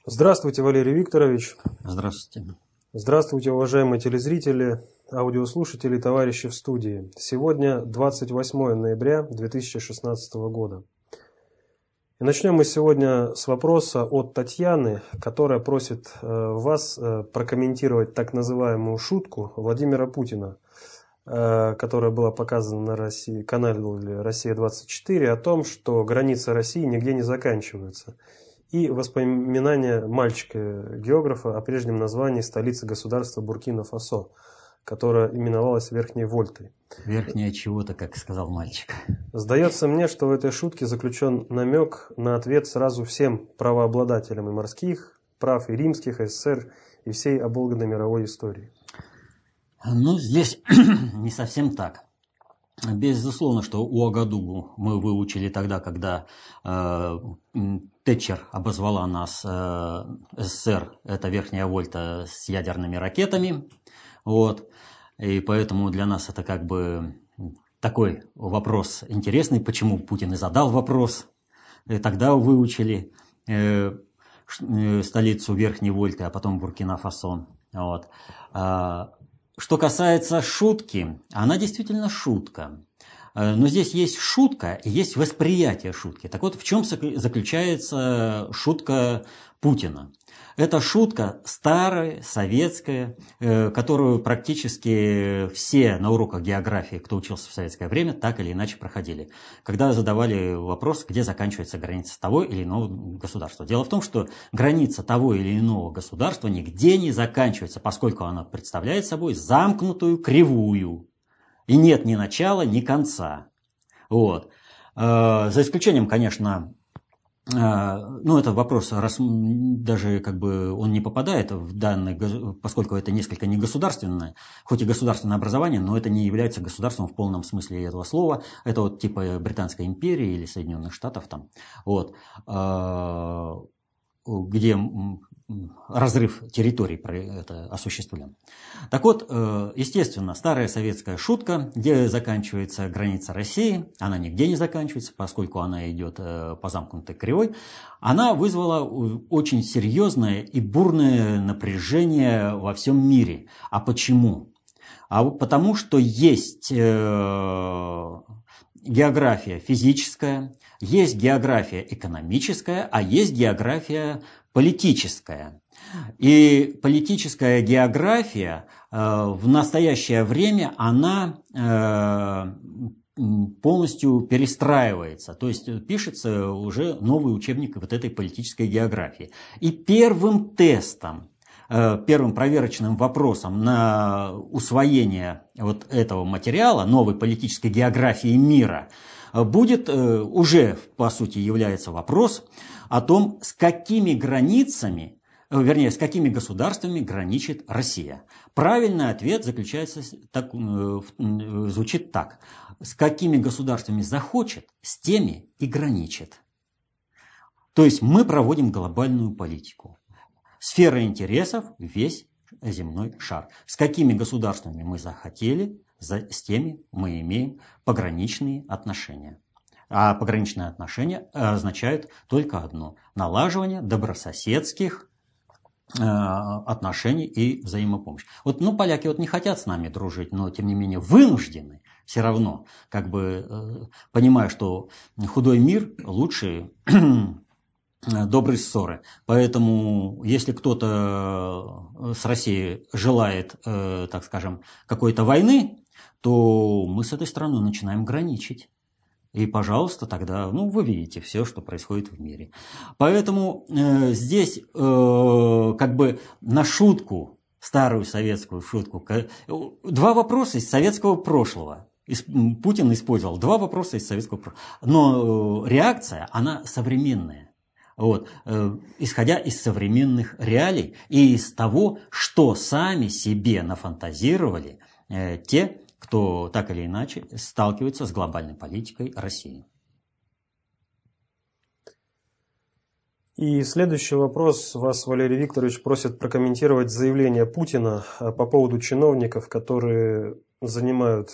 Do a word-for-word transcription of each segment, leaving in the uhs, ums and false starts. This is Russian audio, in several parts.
Здравствуйте, Валерий Викторович. Здравствуйте. Здравствуйте, уважаемые телезрители, аудиослушатели, товарищи в студии. Сегодня двадцать восьмое ноября две тысячи шестнадцатого года. И начнем мы сегодня с вопроса от Татьяны, которая просит э, вас э, прокомментировать так называемую шутку Владимира Путина, э, которая была показана на России, канале Россия двадцать четыре, о том, что границы России нигде не заканчиваются. И воспоминания мальчика-географа о прежнем названии столицы государства Буркина-Фасо, которая именовалась Верхней Вольтой. Верхняя чего-то, как сказал мальчик. Сдается мне, что в этой шутке заключен намек на ответ сразу всем правообладателям и морских прав, и римских, и СССР, и всей оболганной мировой истории. Ну, здесь не совсем так. Безусловно, что Уагадугу мы выучили тогда, когда э, Тэтчер обозвала нас э, СССР, это Верхняя Вольта с ядерными ракетами. Вот. И поэтому для нас это как бы такой вопрос интересный, почему Путин и задал вопрос. И тогда выучили э, столицу Верхней Вольты, а потом Буркина-Фасо. Вот. Что касается шутки, она действительно шутка. Но здесь есть шутка и есть восприятие шутки. Так вот, в чем заключается шутка Путина? Это шутка старая, советская, которую практически все на уроках географии, кто учился в советское время, так или иначе проходили. Когда задавали вопрос, где заканчивается граница того или иного государства. Дело в том, что граница того или иного государства нигде не заканчивается, поскольку она представляет собой замкнутую кривую. И нет ни начала, ни конца. Вот. За исключением, конечно... Ну, это вопрос, раз даже как бы он не попадает в данный, поскольку это несколько не государственное, хоть и государственное образование, но это не является государством в полном смысле этого слова. Это вот типа Британской империи или Соединенных Штатов там, вот, где разрыв территорий это осуществлен. Так вот, естественно, старая советская шутка, где заканчивается граница России, она нигде не заканчивается, поскольку она идет по замкнутой кривой, она вызвала очень серьезное и бурное напряжение во всем мире. А почему? А потому что есть география физическая, есть география экономическая, а есть география политическая. И политическая география э, в настоящее время, она э, полностью перестраивается. То есть пишется уже новый учебник вот этой политической географии. И первым тестом, э, первым проверочным вопросом на усвоение вот этого материала, новой политической географии мира, будет э, уже, по сути, является вопрос о том, с какими границами, вернее, с какими государствами граничит Россия. Правильный ответ заключается, так, звучит так. С какими государствами захочет, с теми и граничит. То есть мы проводим глобальную политику. Сфера интересов – весь земной шар. С какими государствами мы захотели, с теми мы имеем пограничные отношения. А пограничные отношения означают только одно – налаживание добрососедских э, отношений и взаимопомощи. Вот, ну, поляки вот не хотят с нами дружить, но, тем не менее, вынуждены все равно, как бы, э, понимая, что худой мир лучше доброй ссоры. Поэтому, если кто-то с Россией желает, э, так скажем, какой-то войны, то мы с этой страной начинаем граничить. И, пожалуйста, тогда, ну, вы видите все, что происходит в мире. Поэтому э, здесь э, как бы на шутку, старую советскую шутку, два вопроса из советского прошлого. Путин использовал два вопроса из советского прошлого. Но реакция, она современная. Вот, э, исходя из современных реалий и из того, что сами себе нафантазировали э, те, кто так или иначе сталкивается с глобальной политикой России. И следующий вопрос. Вас, Валерий Викторович, просит прокомментировать заявление Путина по поводу чиновников, которые занимают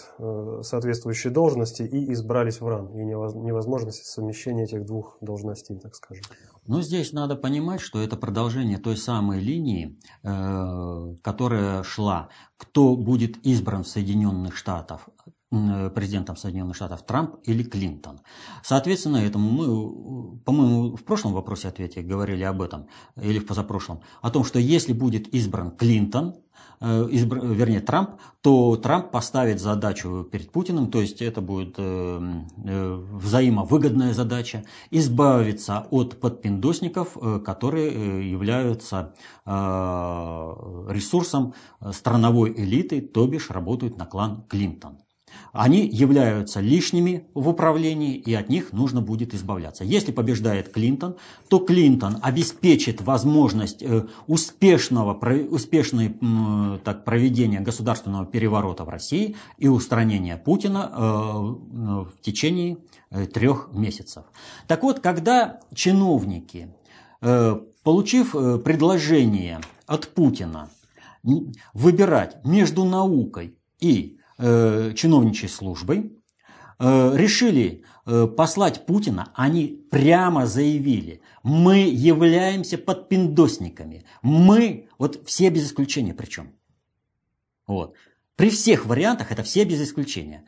соответствующие должности и избрались в РАН, и невозможности совмещения этих двух должностей, так скажем. Но здесь надо понимать, что это продолжение той самой линии, э, которая шла. Кто будет избран в Соединенных Штатах, э, президентом Соединенных Штатов, Трамп или Клинтон. Соответственно, этому мы, по-моему, в прошлом вопросе ответе говорили об этом, или в позапрошлом, о том, что если будет избран Клинтон, э, избр, вернее Трамп, то Трамп поставит задачу перед Путиным, то есть это будет э, э, взаимовыгодная задача, избавиться от подпиндосников, э, которые э, являются э, ресурсом страновой элиты, то бишь работают на клан Клинтон. Они являются лишними в управлении, и от них нужно будет избавляться. Если побеждает Клинтон, то Клинтон обеспечит возможность успешного, успешного так, проведения государственного переворота в России и устранения Путина в течение трех месяцев. Так вот, когда чиновники, получив предложение от Путина выбирать между наукой и чиновничьей службой, решили послать Путина, они прямо заявили: мы являемся подпиндосниками. Мы, вот все без исключения причем. Вот. При всех вариантах, это все без исключения.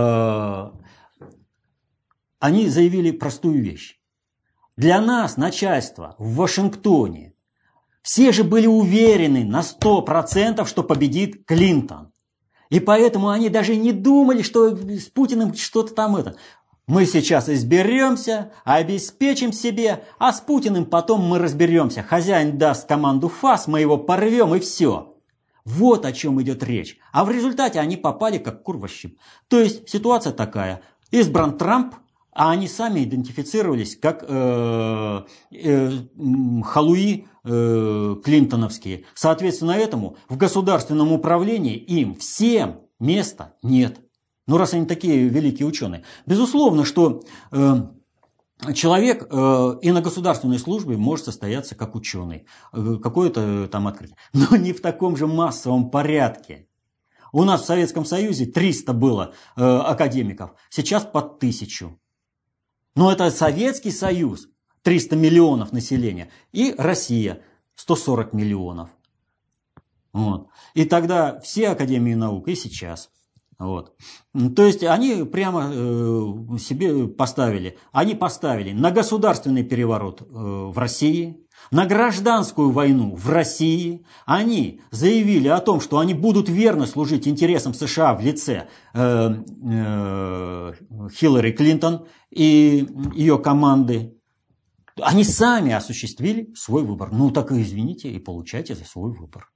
Они заявили простую вещь. Для нас, начальство в Вашингтоне, все же были уверены на сто процентов, что победит Клинтон. И поэтому они даже не думали, что с Путиным что-то там это. Мы сейчас изберемся, обеспечим себе, а с Путиным потом мы разберемся. Хозяин даст команду ФАС, мы его порвем и все. Вот о чем идет речь. А в результате они попали как кур во щип. То есть ситуация такая. Избран Трамп, а они сами идентифицировались как э, э, халуи э, клинтоновские. Соответственно этому в государственном управлении им всем места нет. Ну, раз они такие великие ученые. Безусловно, что э, человек э, и на государственной службе может состояться как ученый. Э, какое-то там открытие. Но не в таком же массовом порядке. У нас в Советском Союзе триста было э, академиков, сейчас под тысячу. Но это Советский Союз, триста миллионов населения, и Россия, сто сорок миллионов. Вот. И тогда все академии наук, и сейчас. Вот. То есть они прямо э, себе поставили, они поставили на государственный переворот э, в России, на гражданскую войну в России. Они заявили о том, что они будут верно служить интересам США в лице э, э, Хиллари Клинтон и ее команды. Они сами осуществили свой выбор. Ну так и извините, и получайте за свой выбор.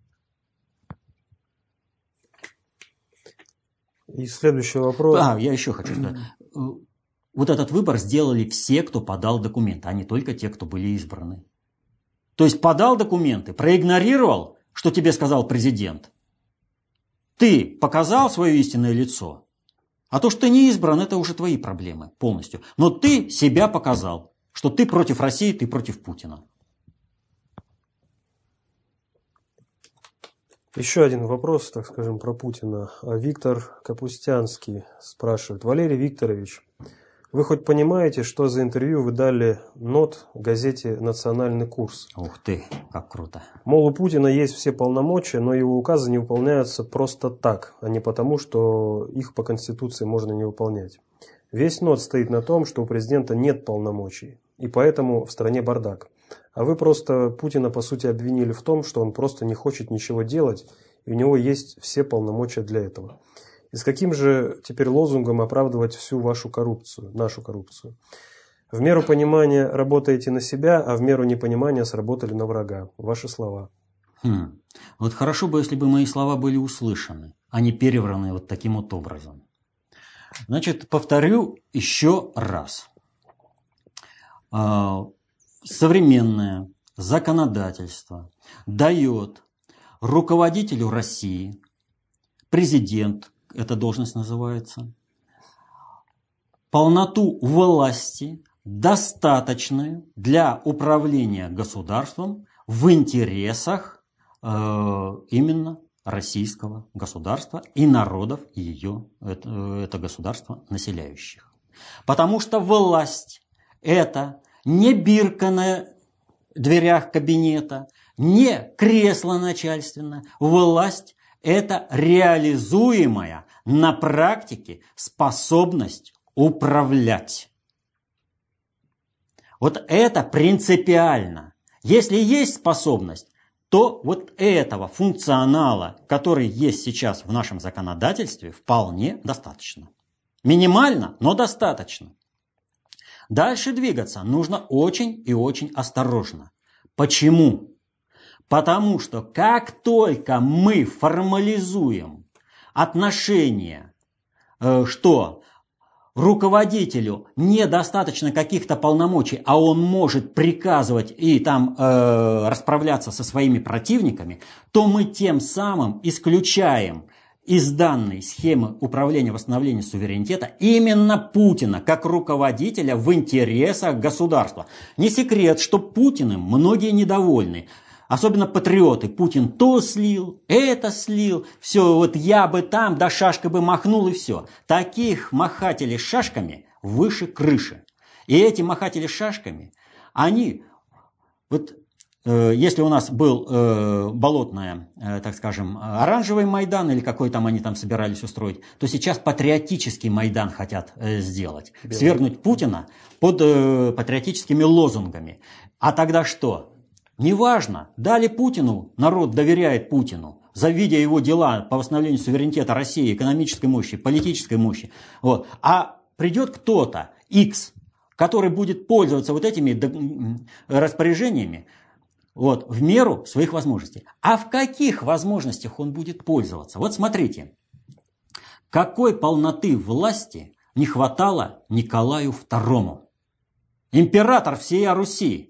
И следующий вопрос. А, я еще хочу сказать. Вот этот выбор сделали все, кто подал документы, а не только те, кто были избраны. То есть подал документы, проигнорировал, что тебе сказал президент. Ты показал свое истинное лицо. А то, что ты не избран, это уже твои проблемы полностью. Но ты себя показал, что ты против России, ты против Путина. Еще один вопрос, так скажем, про Путина. Виктор Капустянский спрашивает. Валерий Викторович, вы хоть понимаете, что за интервью вы дали НОТ газете «Национальный курс»? Ух ты, как круто. Мол, у Путина есть все полномочия, но его указы не выполняются просто так, а не потому, что их по Конституции можно не выполнять. Весь НОТ стоит на том, что у президента нет полномочий, и поэтому в стране бардак. А вы просто Путина, по сути, обвинили в том, что он просто не хочет ничего делать, и у него есть все полномочия для этого. И с каким же теперь лозунгом оправдывать всю вашу коррупцию, нашу коррупцию? В меру понимания работаете на себя, а в меру непонимания сработали на врага. Ваши слова. Хм. Вот хорошо бы, если бы мои слова были услышаны, а не перевраны вот таким вот образом. Значит, повторю еще раз. Современное законодательство дает руководителю России, президент, эта должность называется, полноту власти, достаточную для управления государством в интересах э, именно российского государства и народов ее, это, это государство населяющих. Потому что власть – это не бирка на дверях кабинета, не кресло начальственное. Власть – это реализуемая на практике способность управлять. Вот это принципиально. Если есть способность, то вот этого функционала, который есть сейчас в нашем законодательстве, вполне достаточно. Минимально, но достаточно. Дальше двигаться нужно очень и очень осторожно. Почему? Потому что как только мы формализуем отношения, что руководителю недостаточно каких-то полномочий, а он может приказывать и там э, расправляться со своими противниками, то мы тем самым исключаем из данной схемы управления восстановления суверенитета именно Путина как руководителя в интересах государства. Не секрет, что Путиным многие недовольны. Особенно патриоты. Путин то слил, это слил. Все, вот я бы там, да шашкой бы махнул и все. Таких махателей шашками выше крыши. И эти махатели шашками, они, вот э, если у нас был э, болотное, э, так скажем, оранжевый Майдан, или какой там они там собирались устроить, то сейчас патриотический Майдан хотят э, сделать. Белый. Свергнуть Путина под э, патриотическими лозунгами. А тогда что? Неважно, дали Путину, народ доверяет Путину, завидя его дела по восстановлению суверенитета России, экономической мощи, политической мощи. Вот. А придет кто-то, X, который будет пользоваться вот этими распоряжениями вот, в меру своих возможностей. А в каких возможностях он будет пользоваться? Вот смотрите, какой полноты власти не хватало Николаю второму. Император всей Руси.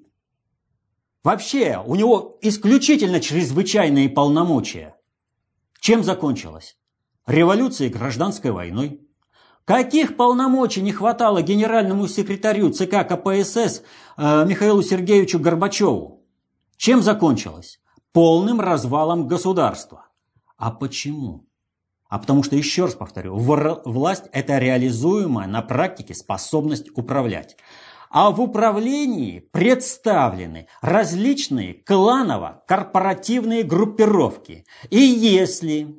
Вообще, у него исключительно чрезвычайные полномочия. Чем закончилось? Революцией и гражданской войной. Каких полномочий не хватало генеральному секретарю ЦК КПСС э, Михаилу Сергеевичу Горбачеву? Чем закончилось? Полным развалом государства. А почему? А потому что, еще раз повторю, власть – это реализуемая на практике способность управлять. А в управлении представлены различные кланово-корпоративные группировки. И если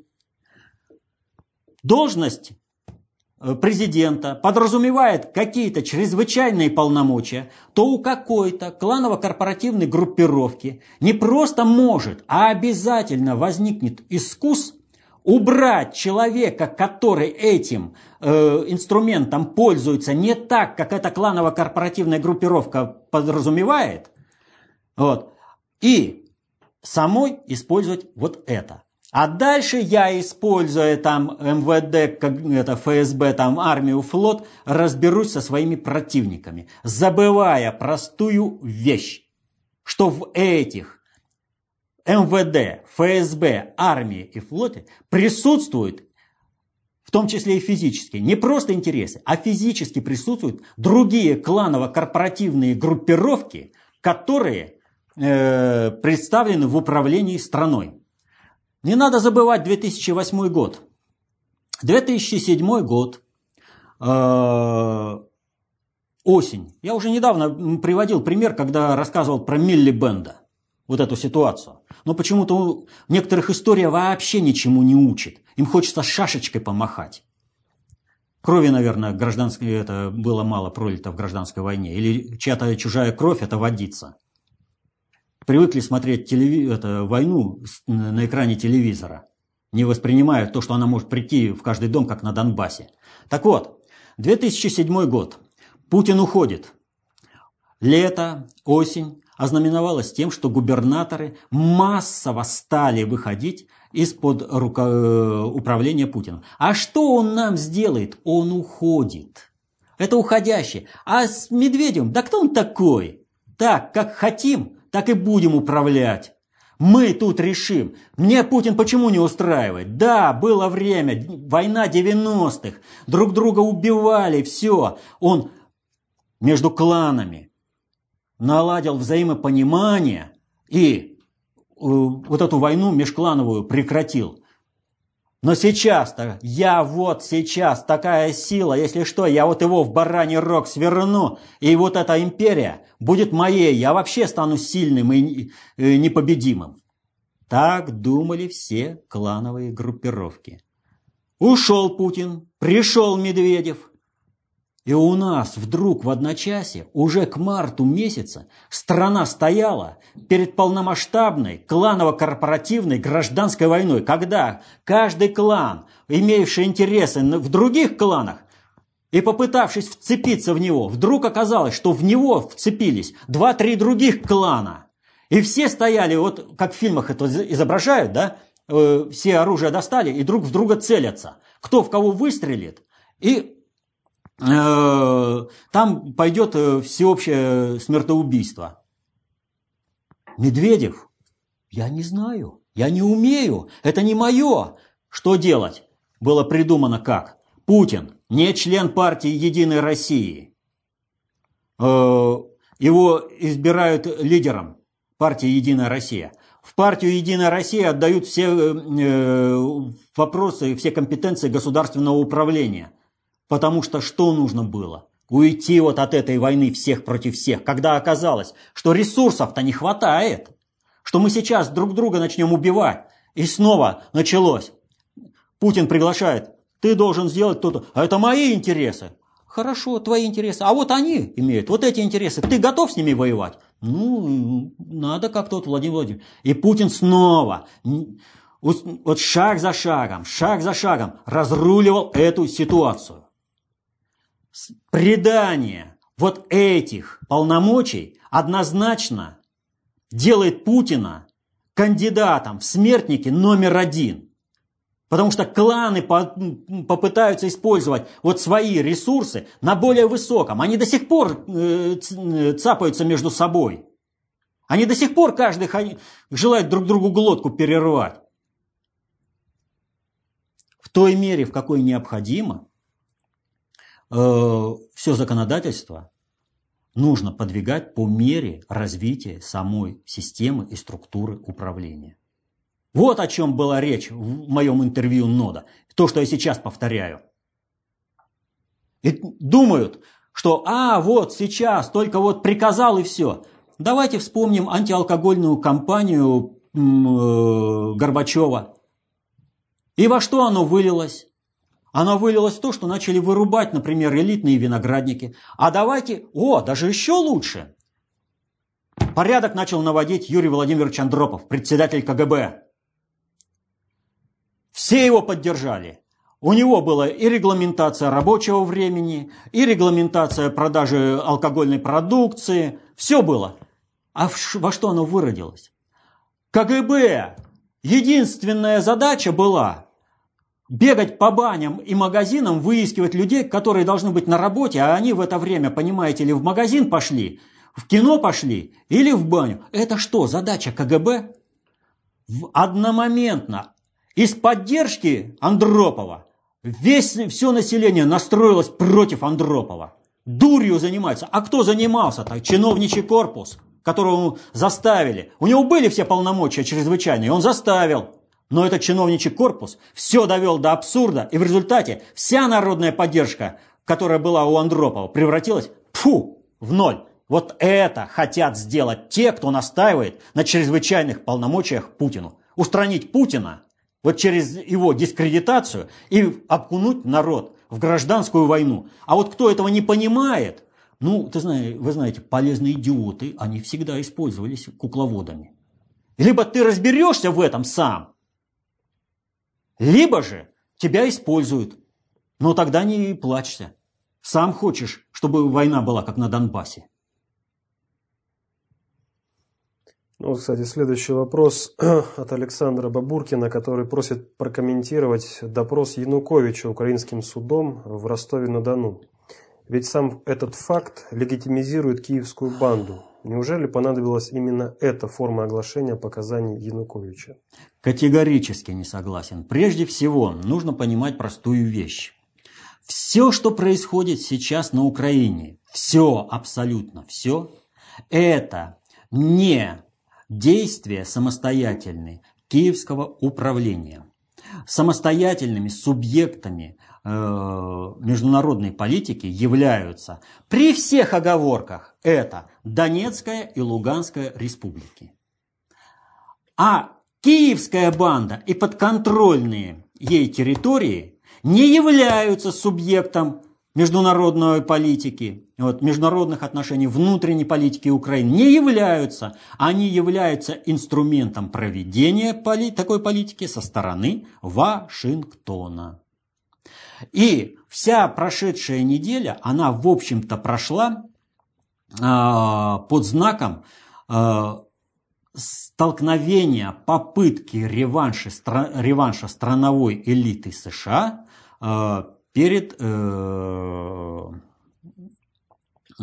должность президента подразумевает какие-то чрезвычайные полномочия, то у какой-то кланово-корпоративной группировки не просто может, а обязательно возникнет искус убрать человека, который этим э, инструментом пользуется не так, как эта кланово-корпоративная группировка подразумевает, вот, и самой использовать вот это. А дальше я, используя там эм вэ дэ, как, это, эф эс бэ, там, армию, флот, разберусь со своими противниками, забывая простую вещь, что в этих эм вэ дэ, эф эс бэ, армии и флоте присутствуют, в том числе и физически, не просто интересы, а физически присутствуют другие кланово-корпоративные группировки, которые э, представлены в управлении страной. Не надо забывать две тысячи восьмой год. две тысячи седьмой год, э, осень. Я уже недавно приводил пример, когда рассказывал про Миллибенда. Вот эту ситуацию. Но почему-то некоторых история вообще ничему не учит. Им хочется шашечкой помахать. Крови, наверное, гражданской, это было мало пролито в гражданской войне. Или чья-то чужая кровь – это водица. Привыкли смотреть телеви... это, войну на экране телевизора, не воспринимая то, что она может прийти в каждый дом, как на Донбассе. Так вот, две тысячи седьмой год. Путин уходит. Лето, осень. Ознаменовалось тем, что губернаторы массово стали выходить из-под руко... управления Путиным. А что он нам сделает? Он уходит. Это уходящий. А с Медведевым, да кто он такой? Так, как хотим, так и будем управлять. Мы тут решим. Мне Путин почему не устраивает? Да, было время, война девяностых, друг друга убивали, все. Он между кланами наладил взаимопонимание и э, вот эту войну межклановую прекратил. Но сейчас-то, я вот сейчас, такая сила, если что, я вот его в бараний рог сверну, и вот эта империя будет моей, я вообще стану сильным и непобедимым. Так думали все клановые группировки. Ушел Путин, пришел Медведев. И у нас вдруг в одночасье, уже к марту месяца, страна стояла перед полномасштабной кланово-корпоративной гражданской войной, когда каждый клан, имеющий интересы в других кланах, и попытавшись вцепиться в него, вдруг оказалось, что в него вцепились два-три других клана. И все стояли, вот как в фильмах это изображают, да, э, все оружие достали и друг в друга целятся. Кто в кого выстрелит, и там пойдет всеобщее смертоубийство. Медведев, я не знаю, я не умею, это не мое. Что делать? Было придумано как? Путин не член партии «Единой России». Его избирают лидером партии «Единая Россия». В партию «Единая Россия» отдают все вопросы, все компетенции государственного управления. Потому что что нужно было? Уйти вот от этой войны всех против всех, когда оказалось, что ресурсов-то не хватает, что мы сейчас друг друга начнем убивать. И снова началось. Путин приглашает, ты должен сделать то-то, а это мои интересы. Хорошо, твои интересы, а вот они имеют вот эти интересы, ты готов с ними воевать? Ну, надо как-то, вот, Владимир Владимирович. И Путин снова, вот шаг за шагом, шаг за шагом разруливал эту ситуацию. Предание вот этих полномочий однозначно делает Путина кандидатом в смертники номер один. Потому что кланы попытаются использовать вот свои ресурсы на более высоком. Они до сих пор цапаются между собой. Они до сих пор каждый желает друг другу глотку перервать. В той мере, в какой необходимо, все законодательство нужно подвигать по мере развития самой системы и структуры управления. Вот о чем была речь в моем интервью нода. То, что я сейчас повторяю. И думают, что а, вот сейчас только вот приказал и все. Давайте вспомним антиалкогольную кампанию Горбачева. И во что оно вылилось? Оно вылилось в то, что начали вырубать, например, элитные виноградники. А давайте, о, даже еще лучше. Порядок начал наводить Юрий Владимирович Андропов, председатель ка гэ бэ. Все его поддержали. У него была и регламентация рабочего времени, и регламентация продажи алкогольной продукции. Все было. А во что оно выродилось? ка гэ бэ единственная задача была бегать по баням и магазинам, выискивать людей, которые должны быть на работе, а они в это время, понимаете ли, в магазин пошли, в кино пошли или в баню. Это что, задача ка гэ бэ? Одномоментно из поддержки Андропова весь, все население настроилось против Андропова. Дурью занимается. А кто занимался-то? Чиновничий корпус, которого заставили. У него были все полномочия чрезвычайные, он заставил. Но этот чиновничий корпус все довел до абсурда, и в результате вся народная поддержка, которая была у Андропова, превратилась фу, в ноль. Вот это хотят сделать те, кто настаивает на чрезвычайных полномочиях Путину. Устранить Путина вот через его дискредитацию и окунуть народ в гражданскую войну. А вот кто этого не понимает, ну, ты знаешь, вы знаете, полезные идиоты, они всегда использовались кукловодами. Либо ты разберешься в этом сам, либо же тебя используют. Но тогда не плачься. Сам хочешь, чтобы война была как на Донбассе. Ну, кстати, следующий вопрос от Александра Бабуркина, который просит прокомментировать допрос Януковича украинским судом в Ростове-на-Дону. Ведь сам этот факт легитимизирует киевскую банду. Неужели понадобилась именно эта форма оглашения показаний Януковича? Категорически не согласен. Прежде всего, нужно понимать простую вещь. Все, что происходит сейчас на Украине, все, абсолютно все, это не действия самостоятельные киевского управления. самостоятельными субъектами э, международной политики являются при всех оговорках это Донецкая и Луганская республики. А Киевская банда и подконтрольные ей территории не являются субъектом международной политики, вот, международных отношений, внутренней политики Украины, не являются. Они являются инструментом проведения поли- такой политики со стороны Вашингтона. И вся прошедшая неделя, она, в общем-то, прошла э, под знаком э, столкновения, попытки реванша, стра, реванша страновой элиты США э, перед э, э,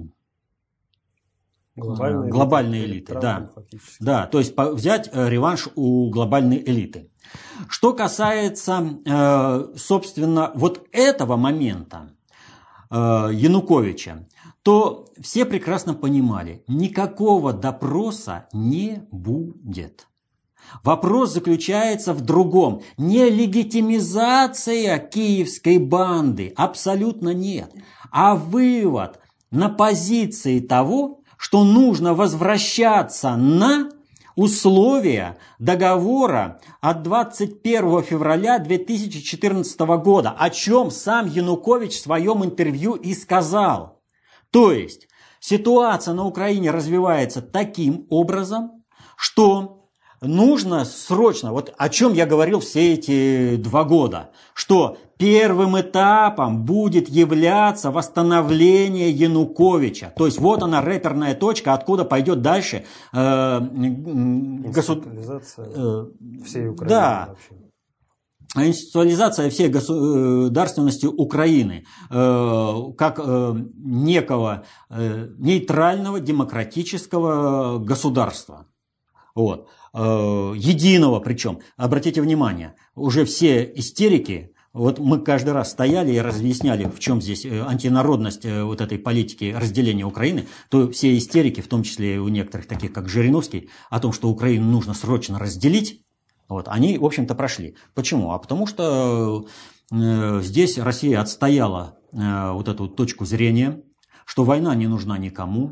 глобальной, глобальной элиты. элиты да. Да, то есть взять реванш у глобальной элиты. Что касается, э, собственно, вот этого момента э, Януковича, то все прекрасно понимали, никакого допроса не будет. Вопрос заключается в другом. Не легитимизация киевской банды, абсолютно нет, а вывод на позиции того, что нужно возвращаться на условия договора от двадцать первого февраля две тысячи четырнадцатого года, о чем сам Янукович в своем интервью и сказал. То есть ситуация на Украине развивается таким образом, что нужно срочно, вот о чем я говорил все эти два года, что первым этапом будет являться восстановление Януковича. То есть вот она рэперная точка, откуда пойдет дальше э, институализация э, всей Украины. Да. Вообще. Институализация всей государственности Украины э, как э, некого э, нейтрального демократического государства. Вот. Э, единого причем. Обратите внимание, уже все истерики, вот мы каждый раз стояли и разъясняли, в чем здесь антинародность вот этой политики разделения Украины, то все истерики, в том числе у некоторых таких, как Жириновский, о том, что Украину нужно срочно разделить, вот, они, в общем-то, прошли. Почему? А потому что э, здесь Россия отстояла э, вот эту точку зрения, что война не нужна никому,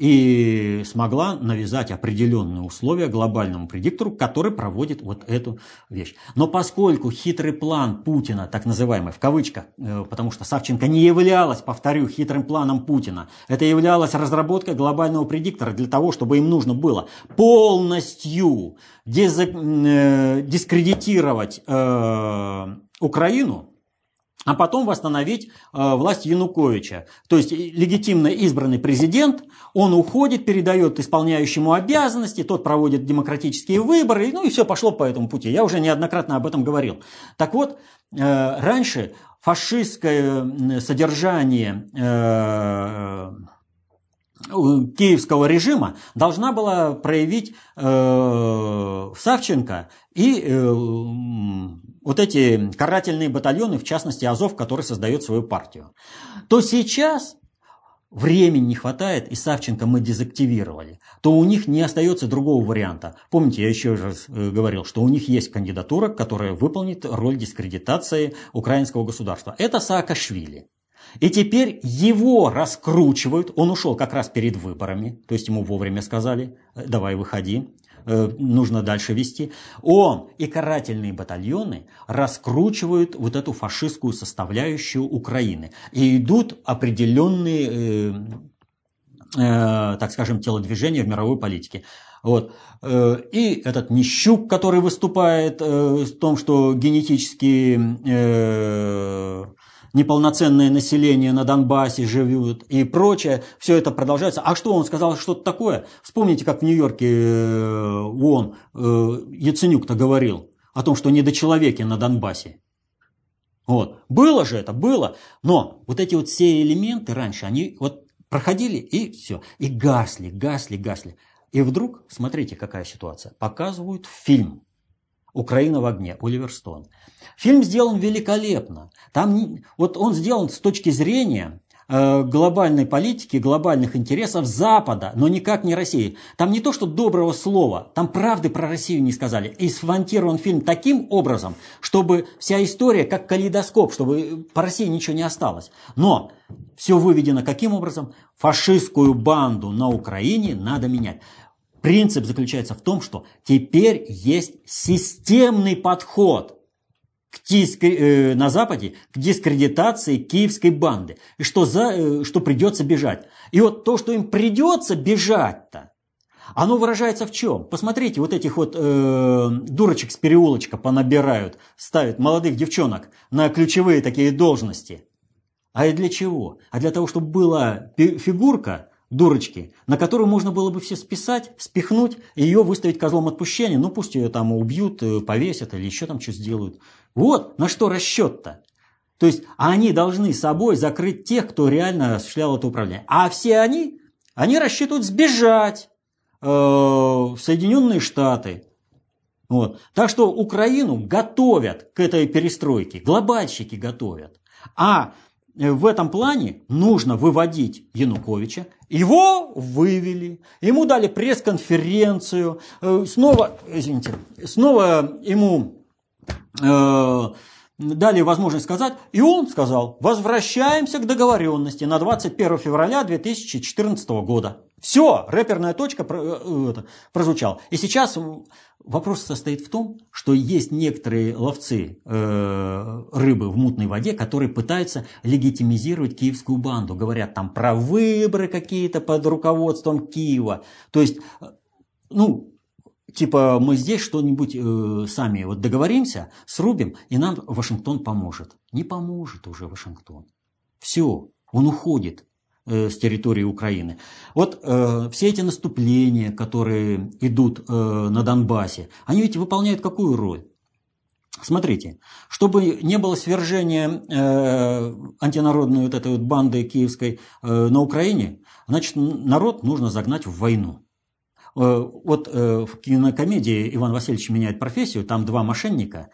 и смогла навязать определенные условия глобальному предиктору, который проводит вот эту вещь. Но поскольку хитрый план Путина, так называемый, в кавычках, э, потому что Савченко не являлась, повторю, хитрым планом Путина, это являлась разработкой глобального предиктора для того, чтобы им нужно было полностью дез... э, дискредитировать э, Украину, а потом восстановить э, власть Януковича. То есть легитимно избранный президент, он уходит, передает исполняющему обязанности, тот проводит демократические выборы, ну и все пошло по этому пути. Я уже неоднократно об этом говорил. Так вот, э, раньше фашистское содержание э, киевского режима должна была проявить э, Савченко и э, вот эти карательные батальоны, в частности Азов, который создает свою партию. То сейчас времени не хватает, и Савченко мы дезактивировали, то у них не остается другого варианта. Помните, я еще раз говорил, что у них есть кандидатура, которая выполнит роль дискредитации украинского государства. Это Саакашвили. И теперь его раскручивают, он ушел как раз перед выборами, то есть ему вовремя сказали, давай выходи, нужно дальше вести. Он и карательные батальоны раскручивают вот эту фашистскую составляющую Украины. И идут определенные, э, э, так скажем, телодвижения в мировой политике. Вот. И этот Нищук, который выступает э, в том, что генетически э, неполноценное население на Донбассе живет и прочее, все это продолжается. А что он сказал, что-то такое? Вспомните, как в Нью-Йорке ООН Яценюк-то говорил о том, что недочеловеки на Донбассе. Вот. Было же это, было. Но вот эти вот все элементы раньше, они вот проходили и все. И гасли, гасли, гасли. И вдруг, смотрите, какая ситуация. Показывают фильм «Украина в огне», Оливер Стоун. Фильм сделан великолепно. Там, вот он сделан с точки зрения э, глобальной политики, глобальных интересов Запада, но никак не России. Там не то, что доброго слова, там правды про Россию не сказали. И смонтирован фильм таким образом, чтобы вся история как калейдоскоп, чтобы по России ничего не осталось. Но все выведено каким образом? Фашистскую банду на Украине надо менять. Принцип заключается в том, что теперь есть системный подход к дискр... э, на Западе к дискредитации киевской банды. И что, за... э, что придется бежать. И вот то, что им придется бежать-то, оно выражается в чем? Посмотрите, вот этих вот э, дурочек с переулочка понабирают, ставят молодых девчонок на ключевые такие должности. А и для чего? А для того, чтобы была фигурка дурочки, на которую можно было бы все списать, спихнуть и ее выставить козлом отпущения. Ну, пусть ее там убьют, повесят или еще там что сделают. Вот на что расчет-то. То есть они должны собой закрыть тех, кто реально осуществлял это управление. А все они, они рассчитывают сбежать э, в Соединенные Штаты. Вот. Так что Украину готовят к этой перестройке, глобальщики готовят. А в этом плане нужно выводить Януковича. Его вывели, ему дали пресс-конференцию, снова, извините, снова ему э, дали возможность сказать, и он сказал: возвращаемся к договоренности на двадцать первое февраля две тысячи четырнадцатого года. Все, рэперная точка прозвучала. И сейчас вопрос состоит в том, что есть некоторые ловцы э, рыбы в мутной воде, которые пытаются легитимизировать киевскую банду. Говорят там про выборы какие-то под руководством Киева. То есть, ну, типа мы здесь что-нибудь э, сами вот договоримся, срубим, и нам Вашингтон поможет. Не поможет уже Вашингтон. Все, он уходит с территории Украины. Вот э, все эти наступления, которые идут э, на Донбассе, они ведь выполняют какую роль? Смотрите, чтобы не было свержения э, антинародной вот этой вот банды киевской э, на Украине, значит, народ нужно загнать в войну. Э, вот э, в кинокомедии «Иван Васильевич меняет профессию» там два мошенника,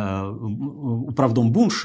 управдом Бунш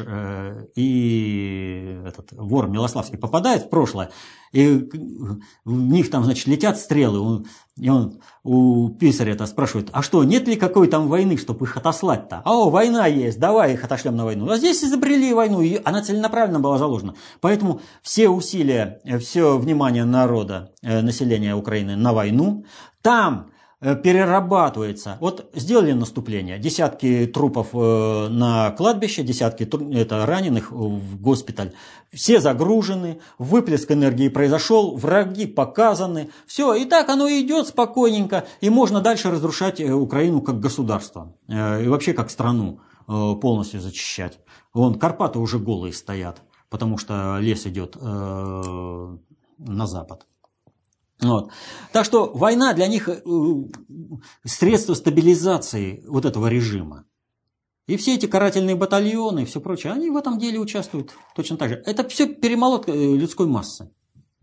и этот вор Милославский попадает в прошлое, и в них там, значит, летят стрелы, и он у писаря-то спрашивает: а что, нет ли какой там войны, чтобы их отослать-то? О, война есть, давай их отошлем на войну. А здесь изобрели войну, и она целенаправленно была заложена. Поэтому все усилия, все внимание народа, населения Украины на войну, там перерабатывается. Вот сделали наступление, десятки трупов на кладбище, десятки это, раненых в госпиталь. Все загружены, выплеск энергии произошел, враги показаны. Все, и так оно идет спокойненько, и можно дальше разрушать Украину как государство. И вообще как страну полностью зачищать. Вон, Карпаты уже голые стоят, потому что лес идет на запад. Вот. Так что война для них средство стабилизации вот этого режима. И все эти карательные батальоны и все прочее, они в этом деле участвуют точно так же. Это все перемолот людской массы.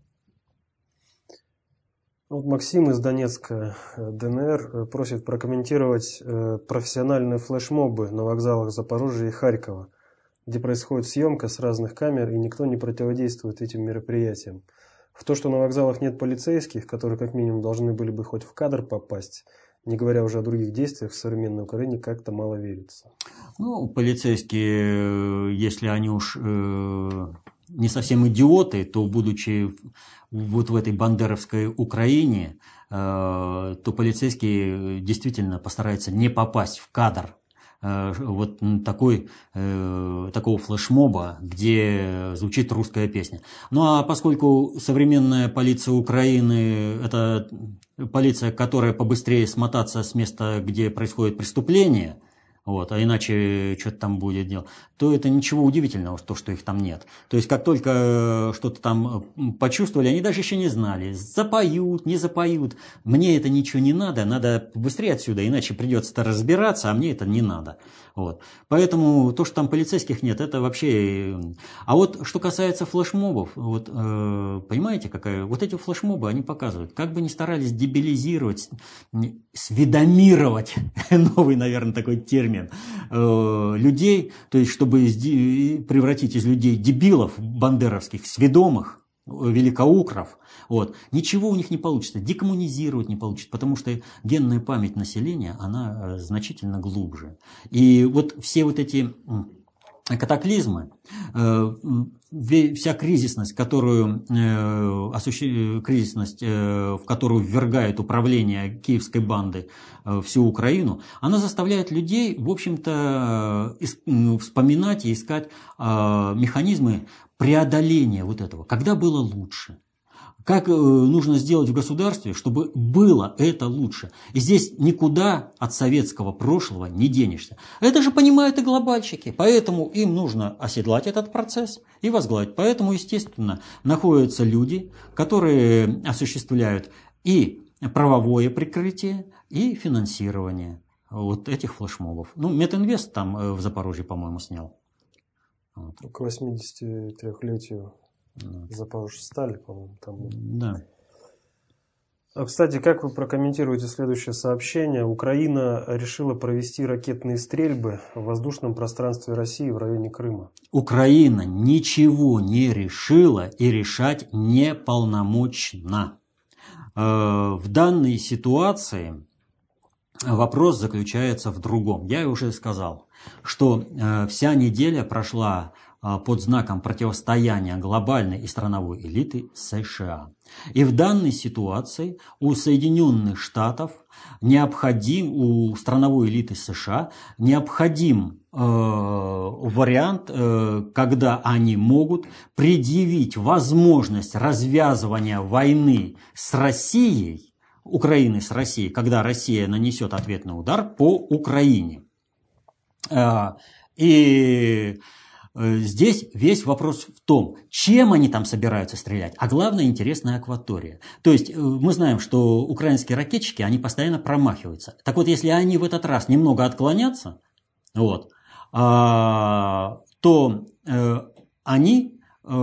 Вот Максим из Донецка, ДНР, просит прокомментировать профессиональные флешмобы на вокзалах Запорожья и Харькова, где происходит съемка с разных камер, и никто не противодействует этим мероприятиям. В то, что на вокзалах нет полицейских, которые как минимум должны были бы хоть в кадр попасть, не говоря уже о других действиях в современной Украине, как-то мало верится. Ну, полицейские, если они уж э, не совсем идиоты, то, будучи вот в этой бандеровской Украине, э, то полицейские действительно постараются не попасть в кадр вот такой, такого флешмоба, где звучит русская песня. Ну а поскольку современная полиция Украины – это полиция, которая побыстрее смотаться с места, где происходит преступление, вот, а иначе что-то там будет делать, то это ничего удивительного, то, что их там нет. То есть, как только что-то там почувствовали, они даже еще не знали, запоют, не запоют. Мне это ничего не надо, надо быстрее отсюда, иначе придется-то разбираться, а мне это не надо. Вот. Поэтому то, что там полицейских нет, это вообще... А вот что касается флешмобов, вот, э, понимаете, какая... вот эти флешмобы, они показывают, как бы ни старались дебилизировать, сведомировать, новый, наверное, такой термин, перемен, людей, то есть чтобы превратить из людей дебилов бандеровских, сведомых, великоукров, вот, ничего у них не получится, декоммунизировать не получится, потому что генная память населения, она значительно глубже. И вот все вот эти катаклизмы, вся кризисность, которую, кризисность, в которую ввергает управление киевской банды всю Украину, она заставляет людей, в общем-то, вспоминать и искать механизмы преодоления вот этого. Когда было лучше? Как нужно сделать в государстве, чтобы было это лучше? И здесь никуда от советского прошлого не денешься. Это же понимают и глобальщики. Поэтому им нужно оседлать этот процесс и возглавить. Поэтому, естественно, находятся люди, которые осуществляют и правовое прикрытие, и финансирование вот этих флешмобов. Ну, Метинвест там в Запорожье, по-моему, снял. Вот. К восьмидесятитрёхлетию Запорожстали, по-моему, там было. Да. А, кстати, как вы прокомментируете следующее сообщение? Украина решила провести ракетные стрельбы в воздушном пространстве России в районе Крыма. Украина ничего не решила и решать неполномочна. В данной ситуации вопрос заключается в другом. Я уже сказал, что вся неделя прошла под знаком противостояния глобальной и страновой элиты США. И в данной ситуации у Соединенных Штатов необходим, у страновой элиты США необходим э, вариант, э, когда они могут предъявить возможность развязывания войны с Россией, Украины с Россией, когда Россия нанесет ответный удар по Украине. Э, и здесь весь вопрос в том, чем они там собираются стрелять, а главное, интересная акватория. То есть мы знаем, что украинские ракетчики, они постоянно промахиваются. Так вот, если они в этот раз немного отклонятся, вот, то они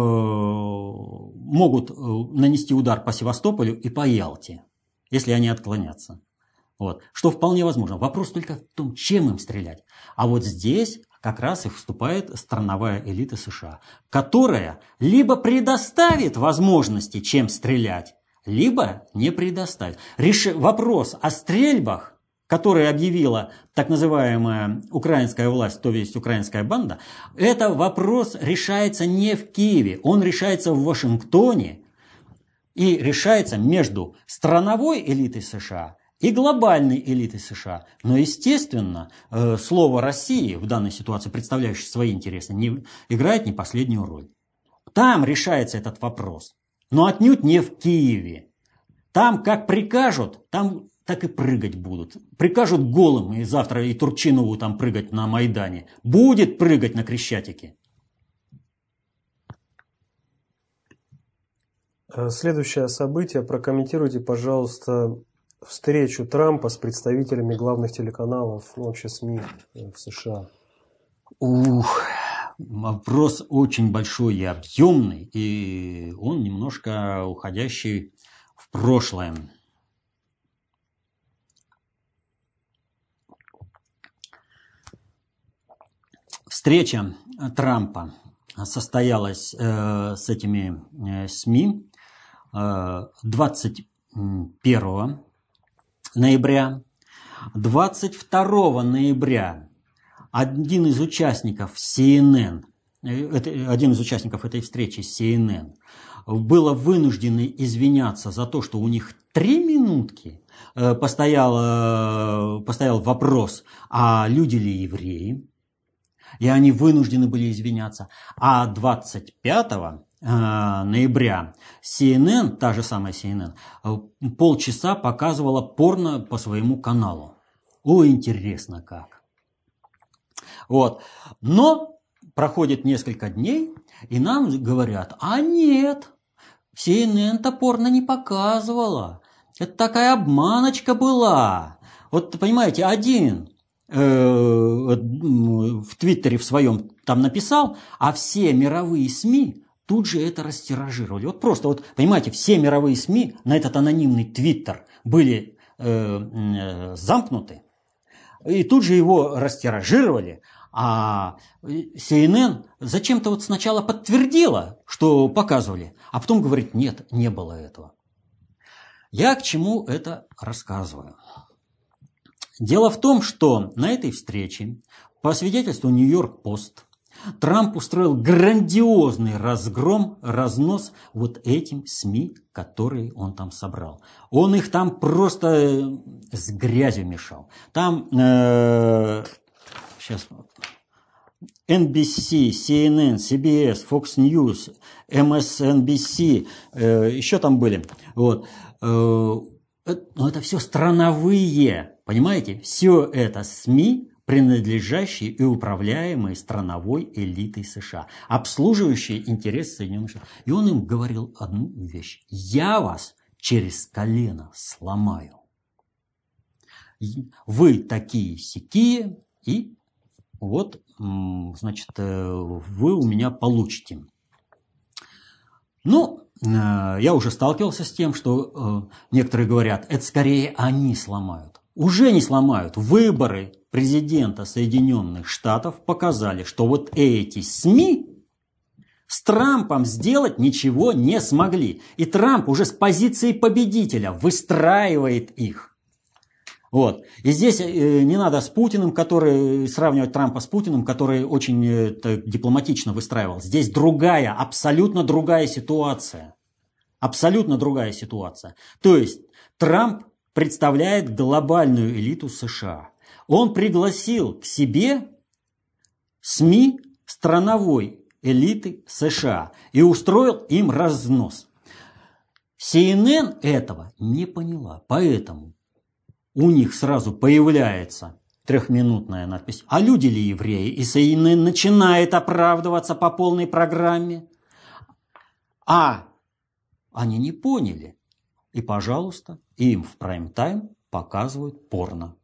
могут нанести удар по Севастополю и по Ялте, если они отклонятся. Вот, что вполне возможно. Вопрос только в том, чем им стрелять. А вот здесь как раз и вступает страновая элита США, которая либо предоставит возможности, чем стрелять, либо не предоставит. Реш... Вопрос о стрельбах, которые объявила так называемая украинская власть, то есть украинская банда, это вопрос решается не в Киеве, он решается в Вашингтоне и решается между страновой элитой США и глобальной элиты США. Но, естественно, слово России в данной ситуации, представляющее свои интересы, не, играет не последнюю роль. Там решается этот вопрос, но отнюдь не в Киеве. Там как прикажут, там так и прыгать будут. Прикажут голым и завтра и Турчинову там прыгать на Майдане. Будет прыгать на Крещатике. Следующее событие. Прокомментируйте, пожалуйста, встречу Трампа с представителями главных телеканалов, ну, вообще СМИ в США. Ух, вопрос очень большой и объемный, и он немножко уходящий в прошлое. Встреча Трампа состоялась э, с этими э, СМИ э, двадцать первого ноября. двадцать второго ноября один из участников си эн эн, один из участников этой встречи с си эн эн, было вынуждено извиняться за то, что у них три минутки постоял, постоял вопрос, а люди ли евреи, и они вынуждены были извиняться. А двадцать пятого ноября си эн эн, та же самая си эн эн, полчаса показывала порно по своему каналу. О, интересно как. Вот. Но проходит несколько дней, и нам говорят, а нет, си эн эн-то порно не показывала. Это такая обманочка была. Вот, понимаете, один э, в Твиттере в своем там написал, а все мировые СМИ тут же это растиражировали. Вот просто, вот, понимаете, все мировые СМИ на этот анонимный Твиттер были э, э, замкнуты. и тут же его растиражировали. А си эн эн зачем-то вот сначала подтвердила, что показывали, а потом говорит, нет, не было этого. Я к чему это рассказываю? Дело в том, что на этой встрече, по свидетельству Нью-Йорк Пост, Трамп устроил грандиозный разгром, разнос вот этим СМИ, которые он там собрал. Он их там просто с грязью мешал. Там э, сейчас эн би си, си эн эн, си би эс, Fox News, эм эс эн би си, э, еще там были. Вот. Э, но это все страновые, понимаете? Все это СМИ, принадлежащие и управляемые страновой элитой США, обслуживающие интересы Соединенных Штатов. И он им говорил одну вещь. Я вас через колено сломаю. Вы такие-сякие, и вот, значит, вы у меня получите. Ну, я уже сталкивался с тем, что некоторые говорят, это скорее они сломают. Уже не сломают. Выборы президента Соединенных Штатов показали, что вот эти СМИ с Трампом сделать ничего не смогли. И Трамп уже с позиции победителя выстраивает их. Вот. И здесь не надо с Путиным, который, сравнивать Трампа с Путиным, который очень так, дипломатично выстраивал. Здесь другая, абсолютно другая ситуация. Абсолютно другая ситуация. То есть Трамп представляет глобальную элиту США. Он пригласил к себе СМИ страновой элиты США и устроил им разнос. си эн эн этого не поняла, поэтому у них сразу появляется трехминутная надпись «А люди ли евреи?» И си эн эн начинает оправдываться по полной программе. А они не поняли. И, пожалуйста, им в прайм-тайм показывают порно.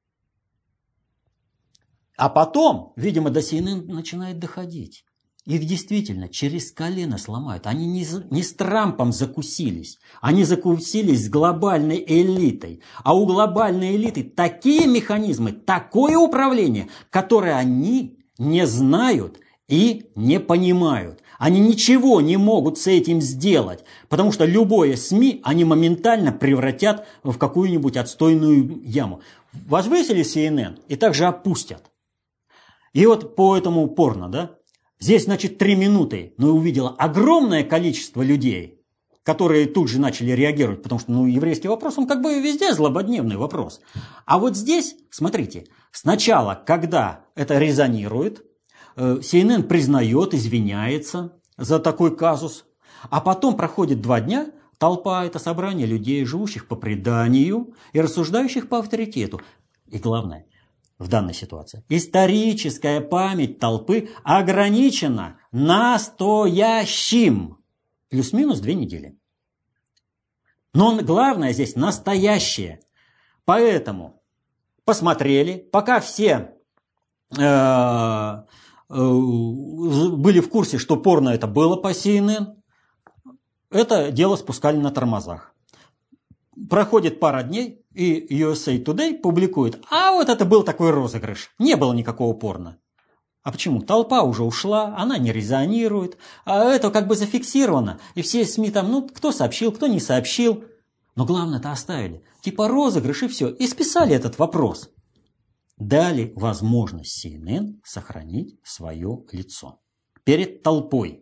А потом, видимо, до си эн эн начинает доходить. Их действительно через колено сломают. Они не, не с Трампом закусились. Они закусились с глобальной элитой. А у глобальной элиты такие механизмы, такое управление, которое они не знают и не понимают. Они ничего не могут с этим сделать, потому что любое СМИ они моментально превратят в какую-нибудь отстойную яму. Возвысили си эн эн и также опустят. И вот по этому порно, да? Здесь, значит, три минуты, но увидела огромное количество людей, которые тут же начали реагировать, потому что, ну, еврейский вопрос, он как бы везде злободневный вопрос. А вот здесь, смотрите, сначала, когда это резонирует, си эн эн признает, извиняется за такой казус, а потом проходит два дня, толпа – это собрание людей, живущих по преданию и рассуждающих по авторитету. И главное, в данной ситуации, историческая память толпы ограничена настоящим. Плюс-минус две недели. Но главное здесь настоящее. Поэтому посмотрели, пока все э, были в курсе, что порно это было по си эн эн, это дело спускали на тормозах. Проходит пара дней, и ю эс эй Today публикует, а вот это был такой розыгрыш, не было никакого порно. А почему? Толпа уже ушла, она не резонирует, а это как бы зафиксировано, и все СМИ там, ну, кто сообщил, кто не сообщил. Но главное-то оставили, типа розыгрыш и все, и списали этот вопрос. Дали возможность си эн эн сохранить свое лицо перед толпой.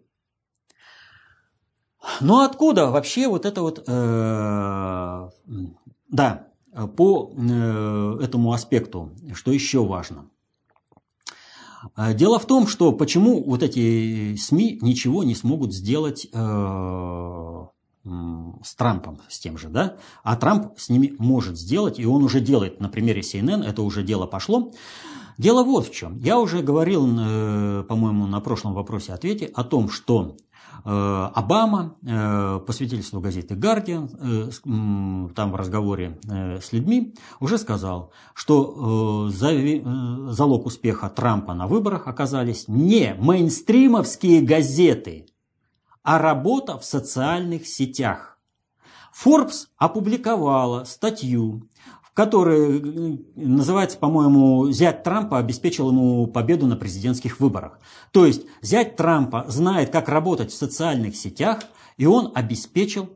Но откуда вообще вот это вот, э, да, по э, этому аспекту, что еще важно. Дело в том, что почему вот эти СМИ ничего не смогут сделать э, с Трампом, с тем же, да, а Трамп с ними может сделать, и он уже делает, на примере си эн эн, это уже дело пошло. Дело вот в чем. Я уже говорил, э, по-моему, на прошлом вопросе-ответе о том, что Обама, по свидетельству газеты «Гардиан», там в разговоре с людьми, уже сказал, что залог успеха Трампа на выборах оказались не мейнстримовские газеты, а работа в социальных сетях. Forbes опубликовала статью, который называется, по-моему, «Зять Трампа обеспечил ему победу на президентских выборах». То есть зять Трампа знает, как работать в социальных сетях, и он обеспечил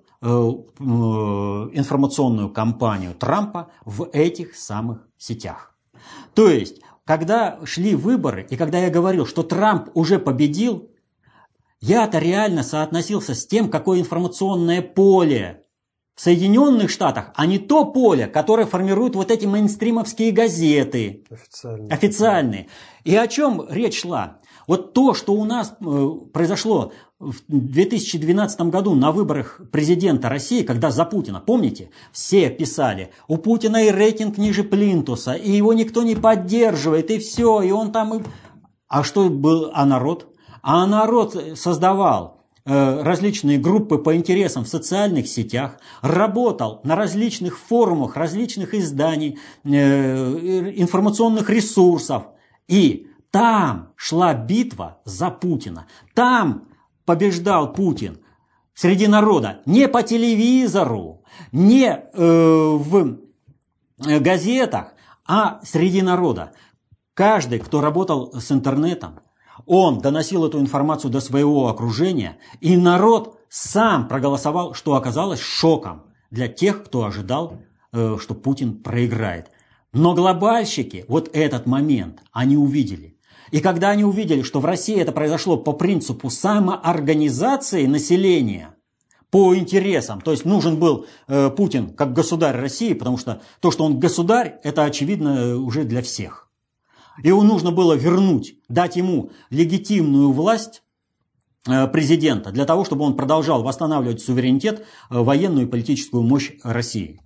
информационную кампанию Трампа в этих самых сетях. То есть, когда шли выборы, и когда я говорил, что Трамп уже победил, я-то реально соотносился с тем, какое информационное поле в Соединенных Штатах, а не то поле, которое формируют вот эти мейнстримовские газеты. Официальные. Официальные. И о чем речь шла? Вот то, что у нас произошло в две тысячи двенадцатом году на выборах президента России, когда за Путина, помните, все писали, у Путина и рейтинг ниже плинтуса, и его никто не поддерживает, и все, и он там... А что был, а народ? А народ создавал э, различные группы по интересам в социальных сетях, работал на различных форумах, различных изданий, э, информационных ресурсов, и там шла битва за Путина, там побеждал Путин среди народа, не по телевизору, не э, в газетах, а среди народа. Каждый, кто работал с интернетом, он доносил эту информацию до своего окружения, и народ сам проголосовал, что оказалось шоком для тех, кто ожидал, э, что Путин проиграет. Но глобальщики вот этот момент они увидели. И когда они увидели, что в России это произошло по принципу самоорганизации населения, по интересам, то есть нужен был э, Путин как государь России, потому что то, что он государь, это очевидно уже для всех. Его нужно было вернуть, дать ему легитимную власть э, президента, для того, чтобы он продолжал восстанавливать суверенитет, э, военную и политическую мощь России.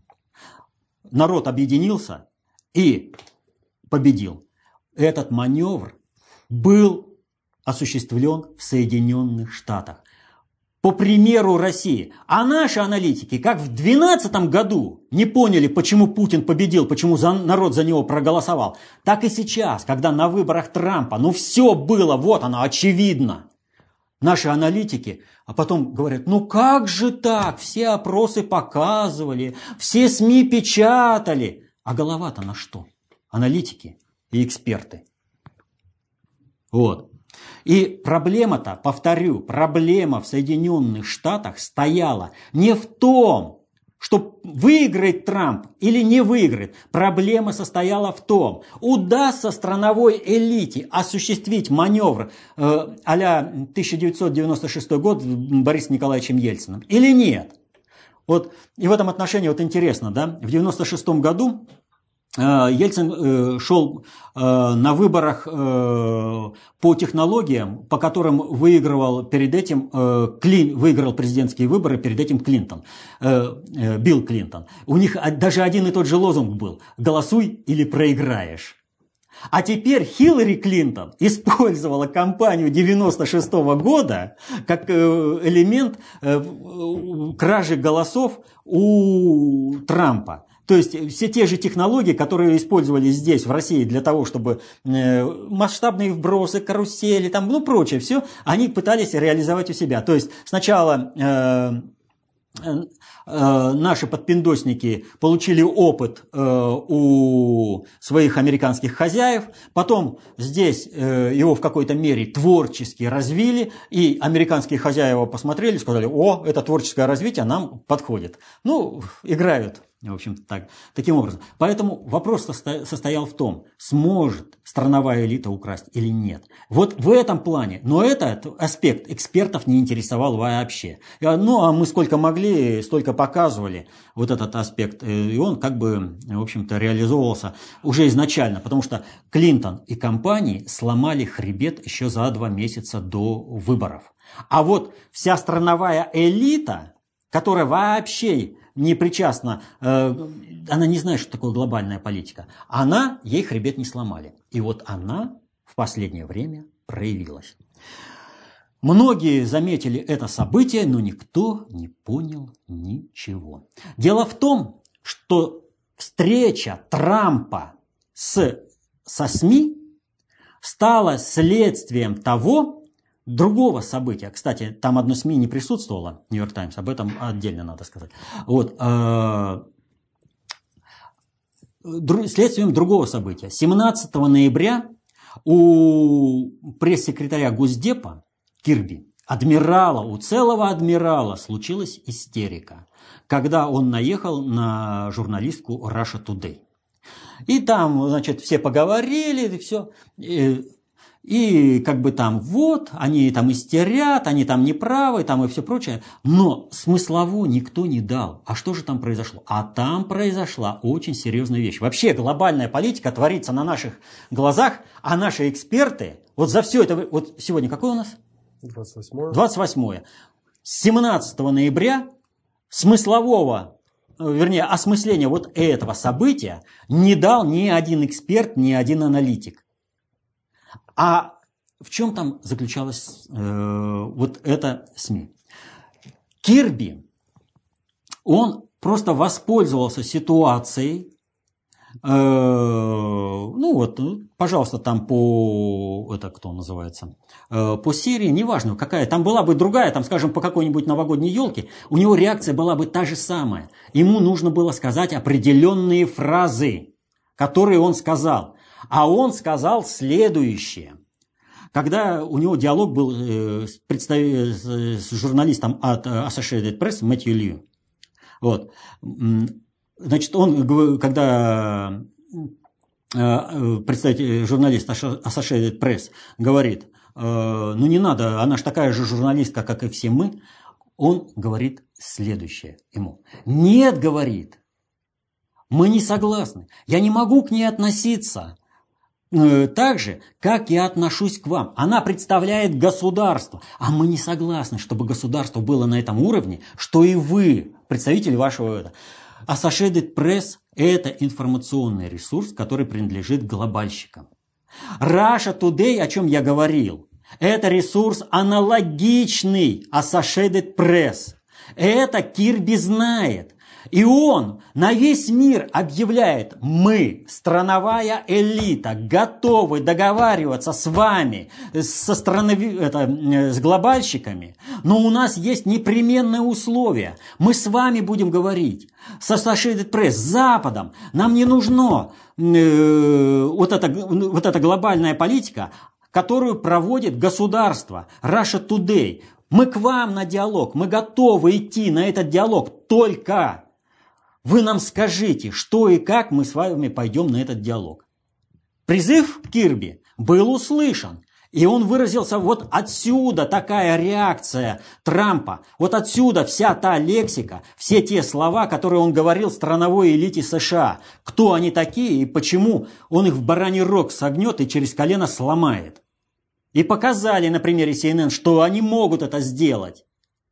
Народ объединился и победил. Этот маневр был осуществлен в Соединенных Штатах. По примеру России. А наши аналитики, как в две тысячи двенадцатом году не поняли, почему Путин победил, почему за, народ за него проголосовал, так и сейчас, когда на выборах Трампа, ну все было, вот оно, очевидно. Наши аналитики, а потом говорят, ну как же так, все опросы показывали, все СМИ печатали. А голова-то на что? Аналитики и эксперты. Вот. И проблема-то, повторю, проблема в Соединенных Штатах стояла не в том, что выиграет Трамп или не выиграет. Проблема состояла в том, удастся страновой элите осуществить маневр э, а-ля тысяча девятьсот девяносто шестой год Борисом Николаевичем Ельциным или нет. Вот, и в этом отношении вот интересно, да, в девяносто шестом году Ельцин шел на выборах по технологиям, по которым выигрывал перед этим Клин, выиграл президентские выборы перед этим Клинтон, Билл Клинтон. У них даже один и тот же лозунг был: голосуй или проиграешь. А теперь Хиллари Клинтон использовала кампанию девяносто шестого года как элемент кражи голосов у Трампа. То есть все те же технологии, которые использовались здесь, в России, для того, чтобы э, масштабные вбросы, карусели, там, ну прочее, все, они пытались реализовать у себя. То есть сначала э, э, наши подпиндосники получили опыт э, у своих американских хозяев, потом здесь э, его в какой-то мере творчески развили, и американские хозяева посмотрели, сказали: о, это творческое развитие нам подходит. Ну, играют. В общем-то, так, таким образом. Поэтому вопрос состоял в том, сможет страновая элита украсть или нет. Вот в этом плане. Но этот аспект экспертов не интересовал вообще. Ну, а мы сколько могли, столько показывали вот этот аспект. И он как бы, в общем-то, реализовывался уже изначально. Потому что Клинтон и компании сломали хребет еще за два месяца до выборов. А вот вся страновая элита, которая вообще не причастна, э, она не знает, что такое глобальная политика. Она, ей хребет не сломали. И вот она в последнее время проявилась. Многие заметили это событие, но никто не понял ничего. Дело в том, что встреча Трампа с, со СМИ стала следствием того, другого события. Кстати, там одно СМИ не присутствовало, Нью-Йорк Таймс, об этом отдельно надо сказать. Вот, э, следствием другого события. семнадцатого ноября у пресс-секретаря Госдепа Кирби, адмирала, у целого адмирала случилась истерика, когда он наехал на журналистку Russia Today. И там, значит, все поговорили, и все. И, и как бы там, вот, они там истерят, они там неправы, там и все прочее. Но смыслово никто не дал. А что же там произошло? А там произошла очень серьезная вещь. Вообще глобальная политика творится на наших глазах, а наши эксперты, вот за все это, вот сегодня какое у нас? двадцать восьмое. двадцать восьмое. С семнадцатого ноября смыслового, вернее, осмысления вот этого события не дал ни один эксперт, ни один аналитик. А в чем там заключалась э, вот эта СМИ? Кирби, он просто воспользовался ситуацией, э, ну вот, пожалуйста, там по, это кто называется, э, по серии, неважно какая, там была бы другая, там, скажем, по какой-нибудь новогодней елке, у него реакция была бы та же самая. Ему нужно было сказать определенные фразы, которые он сказал. А он сказал следующее. Когда у него диалог был э, с, представ... с журналистом от Associated Press Мэтью Лью, вот, значит, он, когда э, представитель, журналист Associated Press говорит, э, ну не надо, она же такая же журналистка, как и все мы, он говорит следующее ему. Нет, говорит, мы не согласны, я не могу к ней относиться так же, как я отношусь к вам. Она представляет государство, а мы не согласны, чтобы государство было на этом уровне, что и вы, представитель вашего... Associated Press – это информационный ресурс, который принадлежит глобальщикам. Russia Today, о чем я говорил, это ресурс аналогичный Associated Press. Это Кирби знает. И он на весь мир объявляет: мы, страновая элита, готовы договариваться с вами, со страны, это, с глобальщиками, но у нас есть непременное условие. Мы с вами будем говорить с Associated Press, с Западом. Нам не нужно э, вот, эта, вот эта глобальная политика, которую проводит государство, Russia Today. Мы к вам на диалог, мы готовы идти на этот диалог, только вы нам скажите, что и как мы с вами пойдем на этот диалог. Призыв Кирби был услышан, и он выразился вот отсюда такая реакция Трампа, вот отсюда вся та лексика, все те слова, которые он говорил страновой элите США, кто они такие и почему он их в бараний рог согнет и через колено сломает. И показали на примере си эн эн, что они могут это сделать.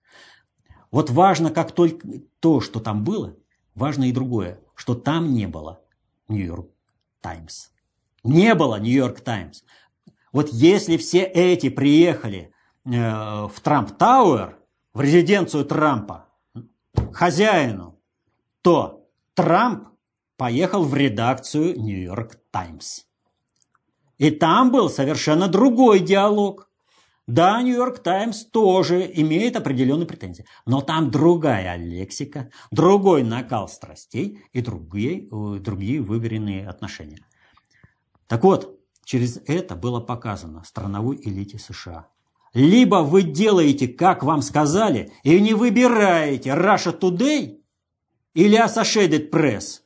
Вот важно, как только то, что там было, важно и другое, что там не было Нью-Йорк Таймс. Не было Нью-Йорк Таймс. Вот если все эти приехали э, в Трамп Тауэр, в резиденцию Трампа, хозяину, то Трамп поехал в редакцию Нью-Йорк Таймс. И там был совершенно другой диалог. Да, Нью-Йорк Таймс тоже имеет определенные претензии, но там другая лексика, другой накал страстей и другие, другие выверенные отношения. Так вот, через это было показано страновой элите США. Либо вы делаете, как вам сказали, и не выбираете Russia Today или Associated Press,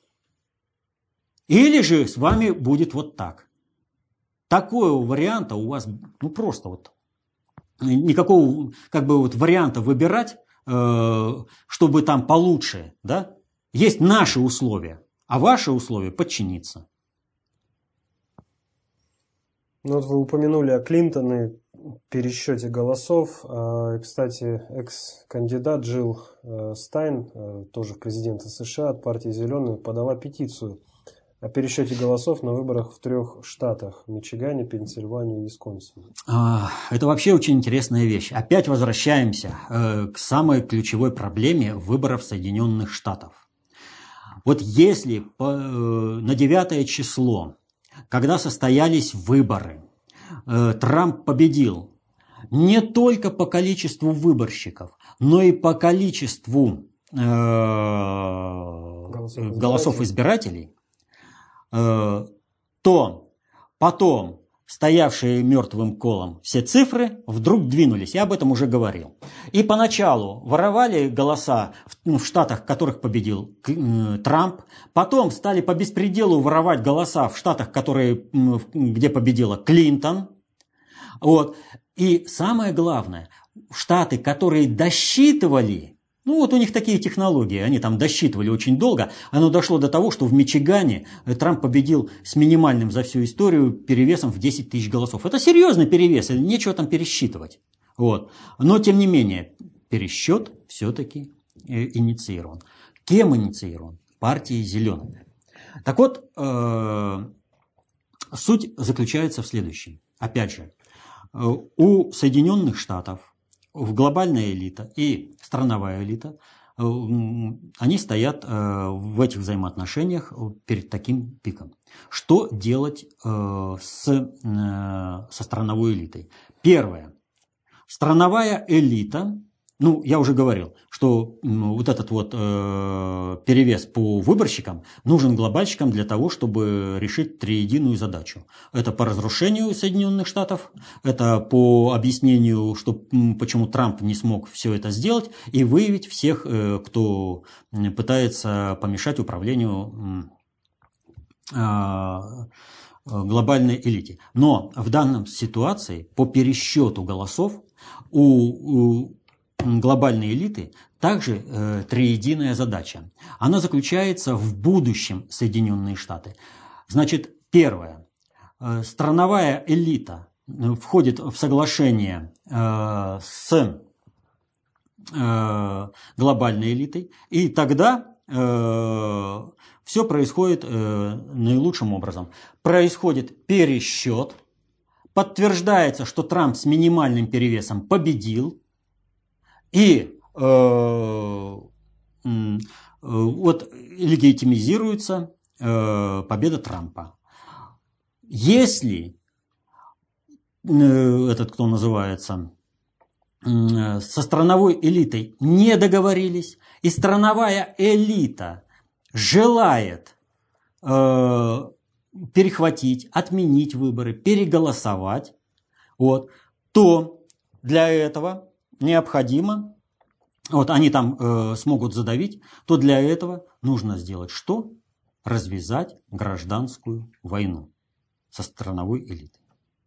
или же с вами будет вот так. Такого варианта у вас, ну просто вот, никакого как бы вот варианта выбирать, э, чтобы там получше, да? Есть наши условия, а ваши условия подчиниться. Ну вот вы упомянули о Клинтоне, пересчете голосов. А, кстати, экс-кандидат Джилл Стайн, тоже в президенты США от партии «Зеленые», подала петицию о пересчете голосов на выборах в трех штатах – Мичигане, Пенсильвании и Висконсине. Это вообще очень интересная вещь. Опять возвращаемся к самой ключевой проблеме выборов Соединенных Штатов. Вот если на девятое число, когда состоялись выборы, Трамп победил не только по количеству выборщиков, но и по количеству голосов избирателей, то потом стоявшие мертвым колом все цифры вдруг двинулись. Я об этом уже говорил. И поначалу воровали голоса в, в штатах, в которых победил Трамп. Потом стали по беспределу воровать голоса в штатах, которые, где победила Клинтон. Вот. И самое главное, штаты, которые досчитывали, ну вот у них такие технологии, они там досчитывали очень долго, оно дошло до того, что в Мичигане Трамп победил с минимальным за всю историю перевесом в десять тысяч голосов. Это серьезный перевес, нечего там пересчитывать. Вот. Но тем не менее, пересчет все-таки инициирован. Кем инициирован? Партией зеленых. Так вот, э, суть заключается в следующем. Опять же, у Соединенных Штатов в глобальная элита и страновая элита, они стоят в этих взаимоотношениях перед таким пиком. Что делать с, со страновой элитой? Первое. Страновая элита, ну, я уже говорил, что вот этот вот э, перевес по выборщикам нужен глобальщикам для того, чтобы решить триединую задачу. Это по разрушению Соединенных Штатов, это по объяснению, что, почему Трамп не смог все это сделать, и выявить всех, э, кто пытается помешать управлению э, глобальной элите. Но в данной ситуации по пересчету голосов у, у глобальной элиты также э, триединая задача. Она заключается в будущем Соединенные Штаты. Значит, первое. Э, страновая элита входит в соглашение э, с э, глобальной элитой, и тогда э, все происходит э, наилучшим образом. Происходит пересчет, подтверждается, что Трамп с минимальным перевесом победил, и э, э, вот легитимизируется э, победа Трампа. Если э, этот, кто называется, э, со страновой элитой не договорились, и страновая элита желает э, перехватить, отменить выборы, переголосовать, вот, то для этого необходимо, вот они там э, смогут задавить, то для этого нужно сделать что? Развязать гражданскую войну со страновой элитой.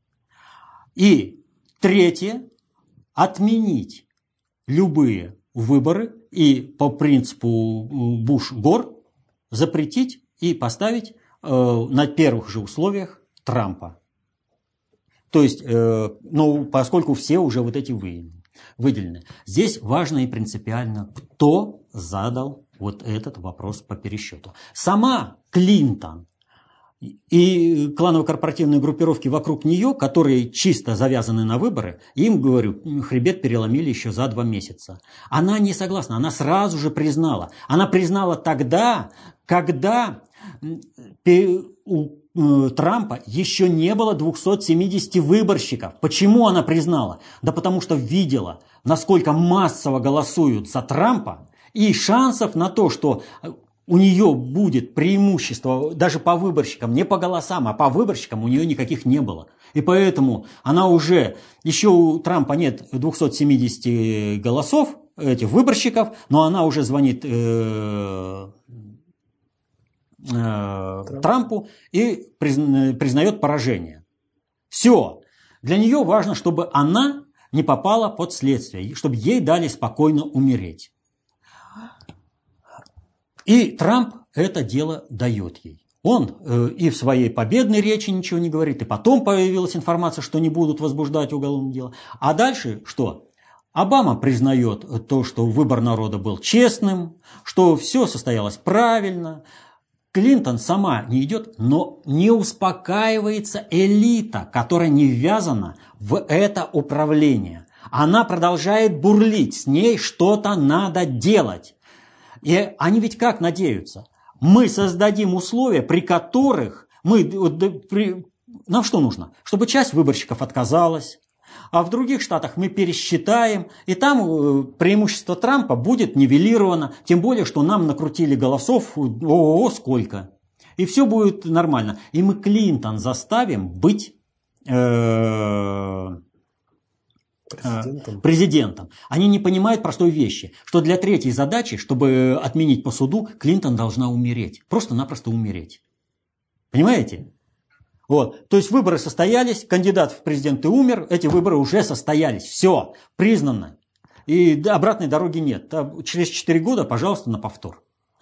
И третье, отменить любые выборы и по принципу Буш-Гор запретить и поставить э, на первых же условиях Трампа. То есть, э, ну, поскольку все уже вот эти выявлены. Выделены. Здесь важно и принципиально, кто задал вот этот вопрос по пересчету. Сама Клинтон и кланово-корпоративные группировки вокруг нее, которые чисто завязаны на выборы, им, говорю, хребет переломили еще за два месяца. Она не согласна, она сразу же признала. Она признала тогда, когда у Трампа еще не было двухсот семидесяти выборщиков. Почему она признала? Да потому что видела, насколько массово голосуют за Трампа, и шансов на то, что у нее будет преимущество даже по выборщикам, не по голосам, а по выборщикам у нее никаких не было. И поэтому она уже, еще у Трампа нет двухсот семидесяти голосов, этих выборщиков, но она уже звонит э, Трамп. Трампу и признает поражение. Все. Для нее важно, чтобы она не попала под следствие, чтобы ей дали спокойно умереть. И Трамп это дело дает ей. Он э, и в своей победной речи ничего не говорит, и потом появилась информация, что не будут возбуждать уголовное дело. А дальше что? Обама признает то, что выбор народа был честным, что все состоялось правильно. Клинтон сама не идет, но не успокаивается элита, которая не ввязана в это управление. Она продолжает бурлить, с ней что-то надо делать. И они ведь как надеются? Мы создадим условия, при которых мы... При, нам что нужно? Чтобы часть выборщиков отказалась, а в других штатах мы пересчитаем, и там преимущество Трампа будет нивелировано, тем более, что нам накрутили голосов, о-о-о, сколько. И все будет нормально. И мы Клинтон заставим быть э, президентом. президентом. Они не понимают простой вещи, что для третьей задачи, чтобы отменить по суду, Клинтон должна умереть. Просто-напросто умереть. Понимаете? Вот. То есть выборы состоялись, кандидат в президенты умер, эти выборы уже состоялись. Все, признано. И обратной дороги нет. Через четыре года, пожалуйста, на повтор.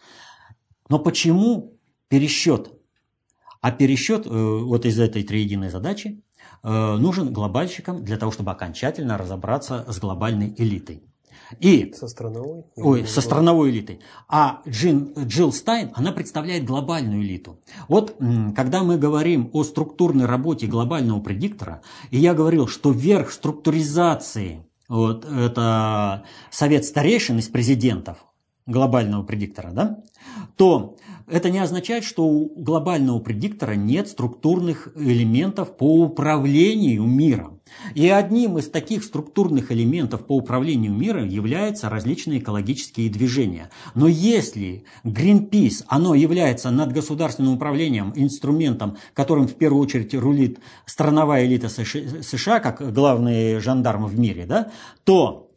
Но почему пересчет? А пересчет вот из этой триединой задачи нужен глобальщикам для того, чтобы окончательно разобраться с глобальной элитой. И, со страновой? Ой, со страновой элитой. А Джин, Джилл Стайн, она представляет глобальную элиту. Вот когда мы говорим о структурной работе глобального предиктора, и я говорил, что верх структуризации, вот это совет старейшин из президентов глобального предиктора, да, то это не означает, что у глобального предиктора нет структурных элементов по управлению миром. И одним из таких структурных элементов по управлению миром являются различные экологические движения. Но если Greenpeace, оно является надгосударственным управлением, инструментом, которым в первую очередь рулит страновая элита США, как главные жандармы в мире, да, то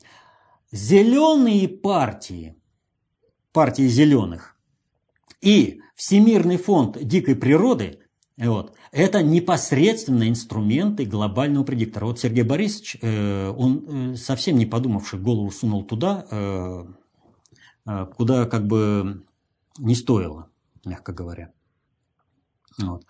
зеленые партии, партии зеленых, и Всемирный фонд дикой природы, вот, это непосредственно инструменты глобального предиктора. Вот Сергей Борисович, э, он э, совсем не подумавши, голову сунул туда, э, э, куда как бы не стоило, мягко говоря. Вот.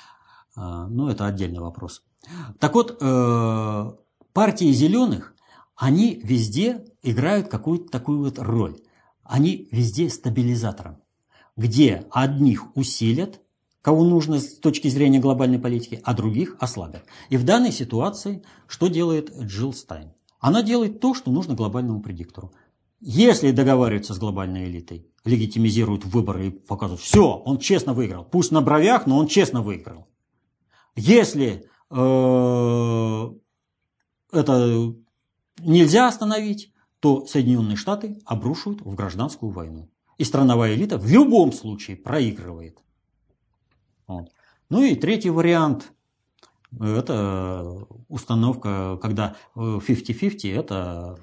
А, но это отдельный вопрос. Так вот, э, партии зеленых, они везде играют какую-то такую вот роль. Они везде стабилизатором, где одних усилят, кого нужно с точки зрения глобальной политики, а других ослабят. И в данной ситуации что делает Джилл Стайн? Она делает то, что нужно глобальному предиктору. Если договариваются с глобальной элитой, легитимизируют выборы и показывают, все, он честно выиграл. Пусть на бровях, но он честно выиграл. Если э, это нельзя остановить, то Соединенные Штаты обрушивают в гражданскую войну. И страновая элита в любом случае проигрывает. Вот. Ну и третий вариант – это установка, когда пятьдесят на пятьдесят, это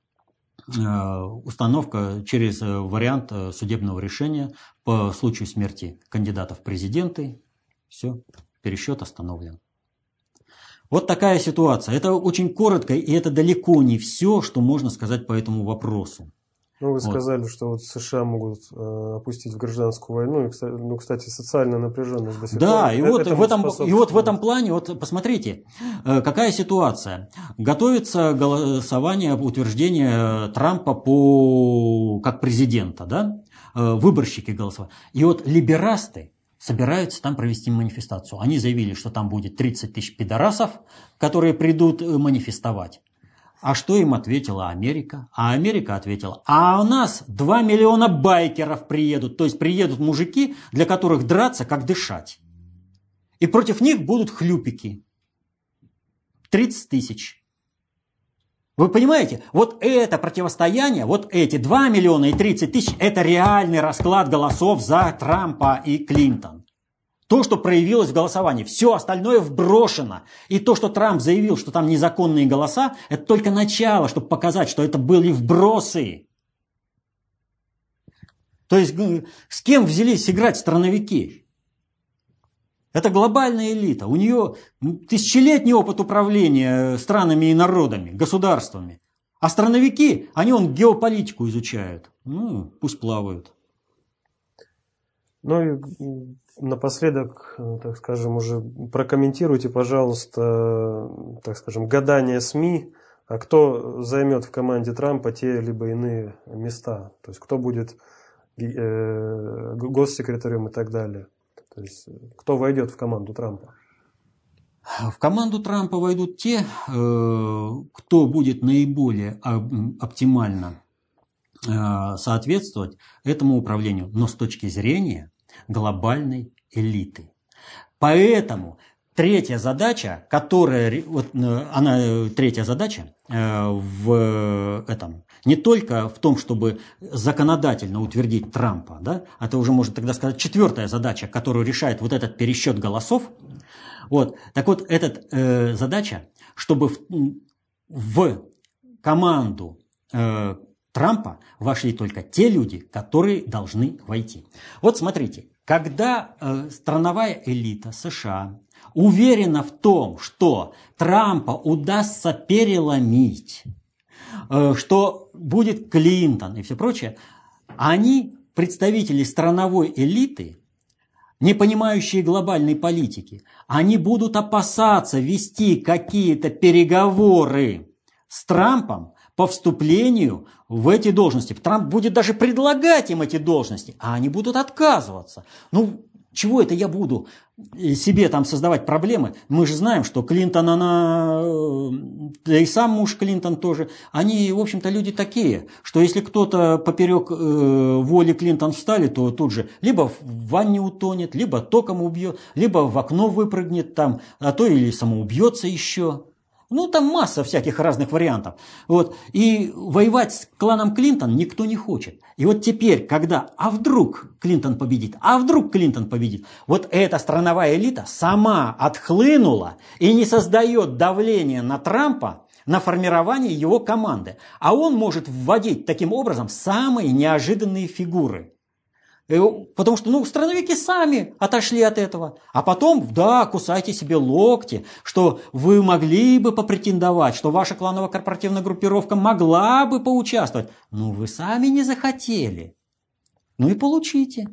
установка через вариант судебного решения по случаю смерти кандидата в президенты. Все, пересчет остановлен. Вот такая ситуация. Это очень коротко, и это далеко не все, что можно сказать по этому вопросу. Ну, вы вот. сказали, что вот США могут э, опустить в гражданскую войну. И, кстати, ну, кстати, социальная напряженность до сих да, пор. И, вот в этом, и вот в этом плане, вот посмотрите, э, какая ситуация. Готовится голосование, утверждение Трампа по, как президента, да? Э, выборщики голосовали. И вот либерасты собираются там провести манифестацию. Они заявили, что там будет тридцать тысяч пидорасов, которые придут манифестовать. А что им ответила Америка? А Америка ответила, а у нас два миллиона байкеров приедут. То есть приедут мужики, для которых драться, как дышать. И против них будут хлюпики. тридцать тысяч. Вы понимаете? Вот это противостояние, вот эти два миллиона и тридцать тысяч, это реальный расклад голосов за Трампа и Клинтон. То, что проявилось в голосовании. Все остальное вброшено. И то, что Трамп заявил, что там незаконные голоса, это только начало, чтобы показать, что это были вбросы. То есть, с кем взялись играть страновики? Это глобальная элита. У нее тысячелетний опыт управления странами и народами, государствами. А страновики, они вон геополитику изучают. Ну, пусть плавают. Ну и напоследок, так скажем, уже прокомментируйте, пожалуйста, так скажем, гадание СМИ, а кто займет в команде Трампа те либо иные места, то есть кто будет э, госсекретарем и так далее, то есть кто войдет в команду Трампа. В команду Трампа войдут те, кто будет наиболее оптимально соответствовать этому управлению, но с точки зрения глобальной элиты. Поэтому третья задача, которая, вот, она, третья задача в этом, не только в том, чтобы законодательно утвердить Трампа, да, это уже можно тогда сказать четвертая задача, которую решает вот этот пересчет голосов. Вот. Так вот, эта э, задача, чтобы в, в команду э, Трампа вошли только те люди, которые должны войти. Вот смотрите, когда э, страновая элита США уверена в том, что Трампа удастся переломить, э, что будет Клинтон и все прочее, они, представители страновой элиты, не понимающие глобальной политики, они будут опасаться вести какие-то переговоры с Трампом по вступлению в эти должности. Трамп будет даже предлагать им эти должности, а они будут отказываться. Ну, чего это я буду себе там создавать проблемы? Мы же знаем, что Клинтон, она, да и сам муж Клинтон тоже, они, в общем-то, люди такие, что если кто-то поперек э, воли Клинтон встали, то тут же либо в ванне утонет, либо током убьет, либо в окно выпрыгнет там, а то или самоубьется еще. Ну, там масса всяких разных вариантов. Вот. И воевать с кланом Клинтон никто не хочет. И вот теперь, когда, а вдруг Клинтон победит, а вдруг Клинтон победит, вот эта страновая элита сама отхлынула и не создает давления на Трампа на формирование его команды. А он может вводить таким образом самые неожиданные фигуры. Потому что, ну, страновики сами отошли от этого. А потом, да, кусайте себе локти, что вы могли бы попретендовать, что ваша кланово-корпоративная группировка могла бы поучаствовать. Но вы сами не захотели. Ну и получите.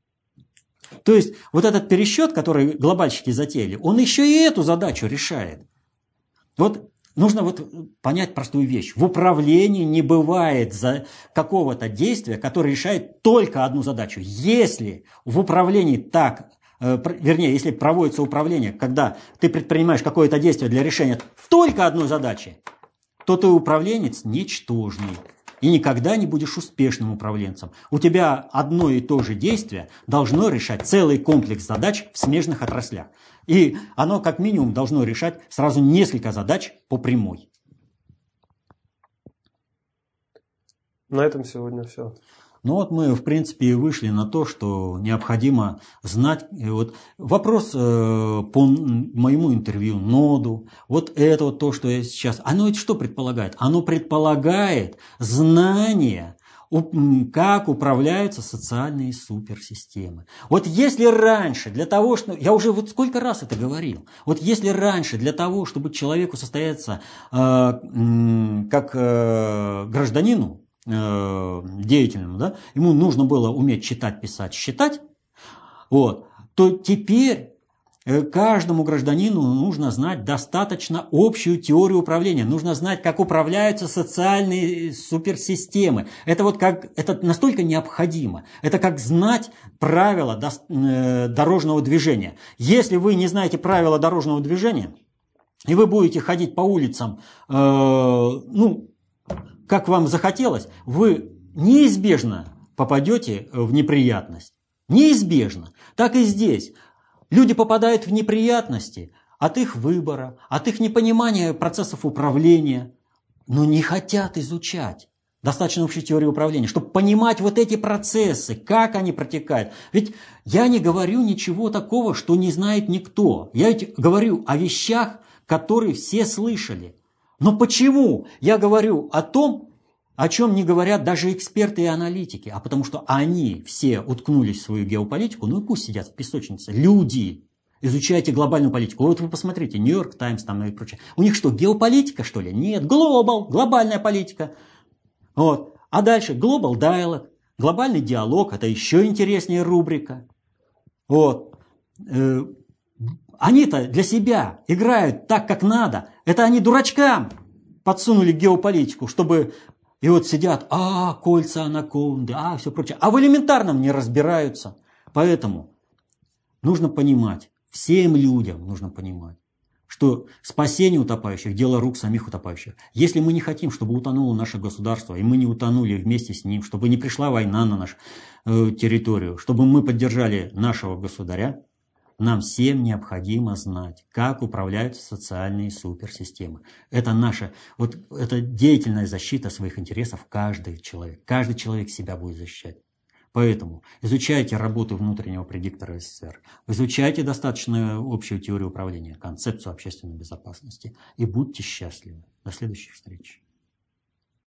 То есть, вот этот пересчет, который глобальщики затеяли, он еще и эту задачу решает. Вот нужно вот понять простую вещь. В управлении не бывает за какого-то действия, которое решает только одну задачу. Если в управлении так, э, вернее, если проводится управление, когда ты предпринимаешь какое-то действие для решения только одной задачи, то ты управленец ничтожный. И никогда не будешь успешным управленцем. У тебя одно и то же действие должно решать целый комплекс задач в смежных отраслях. И оно как минимум должно решать сразу несколько задач по прямой. На этом сегодня все. Ну вот мы, в принципе, и вышли на то, что необходимо знать. Вот вопрос э, по моему интервью ноду, вот это вот то, что я сейчас, оно это что предполагает? Оно предполагает знание, как управляются социальные суперсистемы. Вот если раньше для того, что... Я уже вот сколько раз это говорил. Вот если раньше для того, чтобы человеку состояться э, э, как э, гражданину, деятельному, да, ему нужно было уметь читать, писать, считать, вот, то теперь каждому гражданину нужно знать достаточно общую теорию управления, нужно знать, как управляются социальные суперсистемы. Это вот как, это настолько необходимо. Это как знать правила дорожного движения. Если вы не знаете правила дорожного движения, и вы будете ходить по улицам, э, ну, как вам захотелось, вы неизбежно попадете в неприятность. Неизбежно. Так и здесь. Люди попадают в неприятности от их выбора, от их непонимания процессов управления, но не хотят изучать достаточно общей теории управления, чтобы понимать вот эти процессы, как они протекают. Ведь я не говорю ничего такого, что не знает никто. Я ведь говорю о вещах, которые все слышали. Но почему я говорю о том, о чем не говорят даже эксперты и аналитики? А потому что они все уткнулись в свою геополитику, ну и пусть сидят в песочнице. Люди, изучайте глобальную политику. Вот вы посмотрите, Нью-Йорк Таймс там и прочее. У них что, геополитика, что ли? Нет, глобал, глобальная политика. Вот. А дальше Global Dialogue, глобальный диалог, это еще интереснее рубрика. Вот. Они-то для себя играют так, как надо. Это они дурачкам подсунули геополитику, чтобы... И вот сидят, а, кольца анаконды, а, все прочее. А в элементарном не разбираются. Поэтому нужно понимать, всем людям нужно понимать, что спасение утопающих – дело рук самих утопающих. Если мы не хотим, чтобы утонуло наше государство, и мы не утонули вместе с ним, чтобы не пришла война на нашу э, территорию, чтобы мы поддержали нашего государя, Нам всем необходимо знать, как управляются социальные суперсистемы. Это наша, вот это деятельная защита своих интересов каждый человек. Каждый человек себя будет защищать. Поэтому изучайте работу внутреннего предиктора СССР, изучайте достаточно общую теорию управления, концепцию общественной безопасности и будьте счастливы. До следующих встреч.